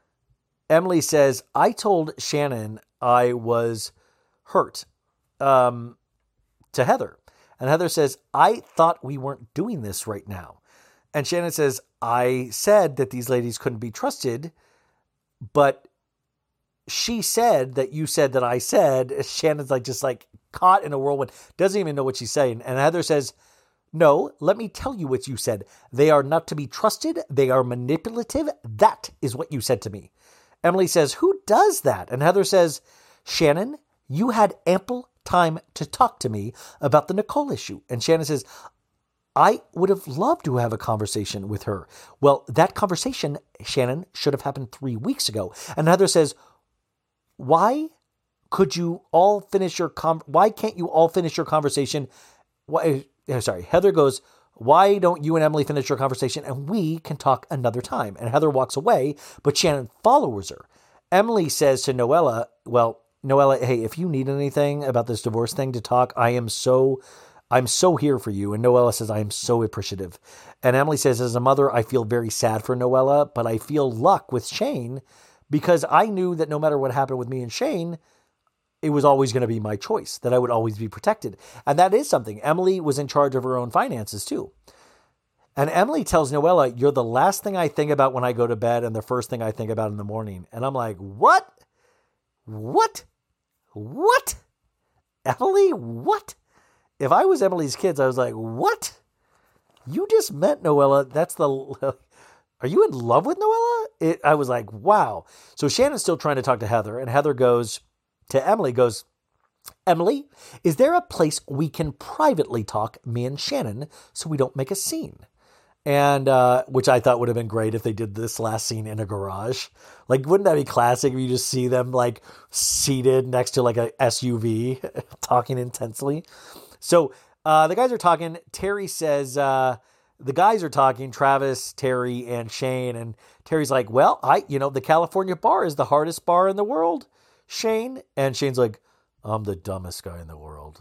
Emily says, I told Shannon I was hurt um, to Heather. And Heather says, I thought we weren't doing this right now. And Shannon says, I said that these ladies couldn't be trusted, but she said that you said that I said. Shannon's like just like caught in a whirlwind, doesn't even know what she's saying. And Heather says, no, let me tell you what you said. They are not to be trusted. They are manipulative. That is what you said to me. Emily says, who does that? And Heather says, Shannon, you had ample time to talk to me about the Nicole issue. And Shannon says, I would have loved to have a conversation with her. Well, that conversation, Shannon, should have happened three weeks ago. And Heather says, why could you all finish your, com- why can't you all finish your conversation? Why, sorry, Heather goes, why don't you and Emily finish your conversation and we can talk another time? And Heather walks away, but Shannon follows her. Emily says to Noella, well, Noella, hey, if you need anything about this divorce thing to talk, I am so... I'm so here for you. And Noella says, I am so appreciative. And Emily says, as a mother, I feel very sad for Noella, but I feel luck with Shane because I knew that no matter what happened with me and Shane, it was always going to be my choice, that I would always be protected. And that is something. Emily was in charge of her own finances too. And Emily tells Noella, you're the last thing I think about when I go to bed and the first thing I think about in the morning. And I'm like, what? What? What? Emily, what? If I was Emily's kids, I was like, what? You just met Noella. That's the, are you in love with Noella? It, I was like, wow. So Shannon's still trying to talk to Heather. And Heather goes to Emily, goes, Emily, is there a place we can privately talk, me and Shannon, so we don't make a scene? And, uh, which I thought would have been great if they did this last scene in a garage. Like, wouldn't that be classic if you just see them like seated next to like a S U V talking intensely? So uh, the guys are talking. Terry says, uh, the guys are talking, Travis, Terry, and Shane. And Terry's like, well, I, you know, the California bar is the hardest bar in the world, Shane. And Shane's like, I'm the dumbest guy in the world.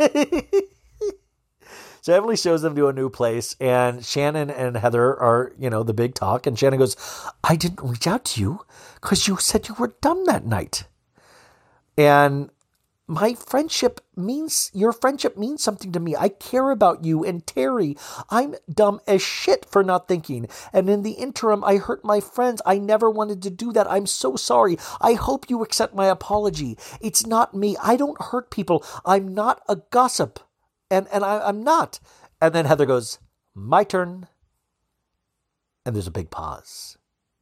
So Emily shows them to a new place. And Shannon and Heather are, you know, the big talk. And Shannon goes, I didn't reach out to you because you said you were dumb that night. And my friendship means, your friendship means something to me. I care about you and Terry. I'm dumb as shit for not thinking. And in the interim, I hurt my friends. I never wanted to do that. I'm so sorry. I hope you accept my apology. It's not me. I don't hurt people. I'm not a gossip. And, and I, I'm not. And then Heather goes, my turn. And there's a big pause.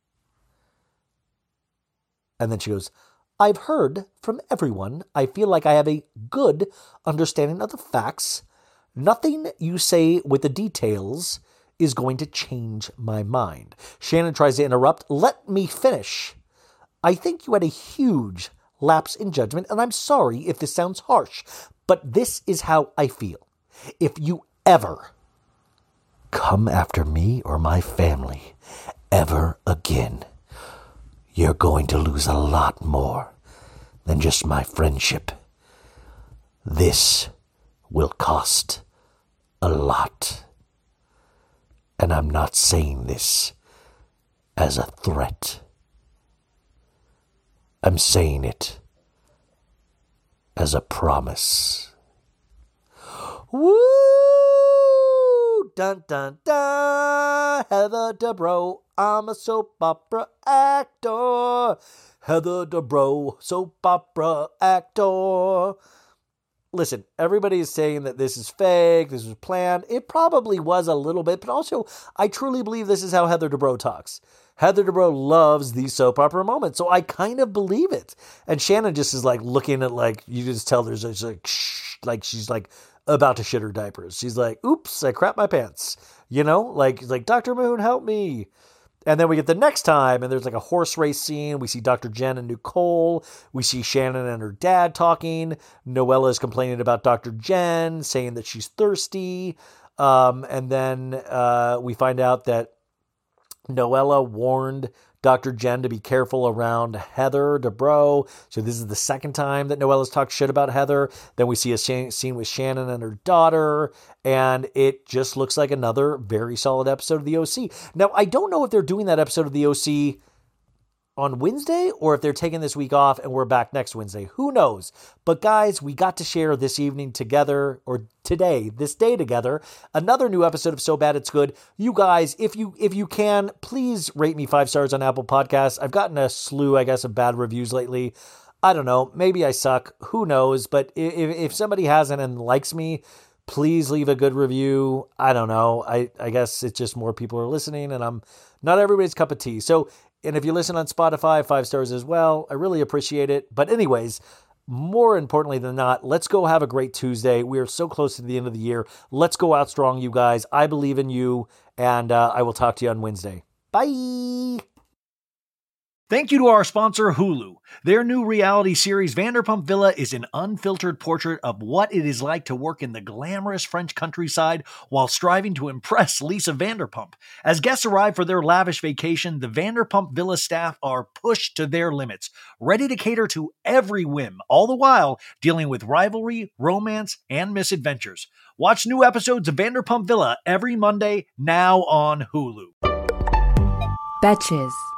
And then she goes, I've heard from everyone. I feel like I have a good understanding of the facts. Nothing you say with the details is going to change my mind. Shannon tries to interrupt. Let me finish. I think you had a huge lapse in judgment, and I'm sorry if this sounds harsh, but this is how I feel. If you ever come after me or my family ever again, you're going to lose a lot more than just my friendship. This will cost a lot. And I'm not saying this as a threat. I'm saying it as a promise. Woo! Dun dun dun! Heather Dubrow, I'm a soap opera actor. Heather Dubrow, soap opera actor. Listen, everybody is saying that this is fake, this was planned. It probably was a little bit, but also I truly believe this is how Heather Dubrow talks. Heather Dubrow loves these soap opera moments, so I kind of believe it. And Shannon just is like looking at, like, you just tell there's just like, shh, like she's like about to shit her diapers. She's like, oops, I crap my pants. You know, like, like Doctor Moon, help me. And then we get the next time, and there's like a horse race scene. We see Doctor Jen and Nicole. We see Shannon and her dad talking. Noella is complaining about Doctor Jen, saying that she's thirsty. Um, and then uh, we find out that Noella warned Doctor Jen to be careful around Heather Dubrow. So this is the second time that Noella's talked shit about Heather. Then we see a scene with Shannon and her daughter, and it just looks like another very solid episode of the O C. Now, I don't know if they're doing that episode of the O C on Wednesday or if they're taking this week off and we're back next Wednesday. Who knows? But guys, we got to share this evening together, or today, this day together, another new episode of So Bad It's Good. You guys, if you if you can, please rate me five stars on Apple Podcasts. I've gotten a slew, I guess, of bad reviews lately. I don't know. Maybe I suck. Who knows? But if, if somebody hasn't and likes me, please leave a good review. I don't know. I, I guess it's just more people are listening, and I'm not everybody's cup of tea. So, and if you listen on Spotify, five stars as well. I really appreciate it. But anyways, more importantly than not, let's go have a great Tuesday. We are so close to the end of the year. Let's go out strong, you guys. I believe in you, and uh, I will talk to you on Wednesday. Bye! Thank you to our sponsor, Hulu. Their new reality series, Vanderpump Villa, is an unfiltered portrait of what it is like to work in the glamorous French countryside while striving to impress Lisa Vanderpump. As guests arrive for their lavish vacation, the Vanderpump Villa staff are pushed to their limits, ready to cater to every whim, all the while dealing with rivalry, romance, and misadventures. Watch new episodes of Vanderpump Villa every Monday, now on Hulu. Betches.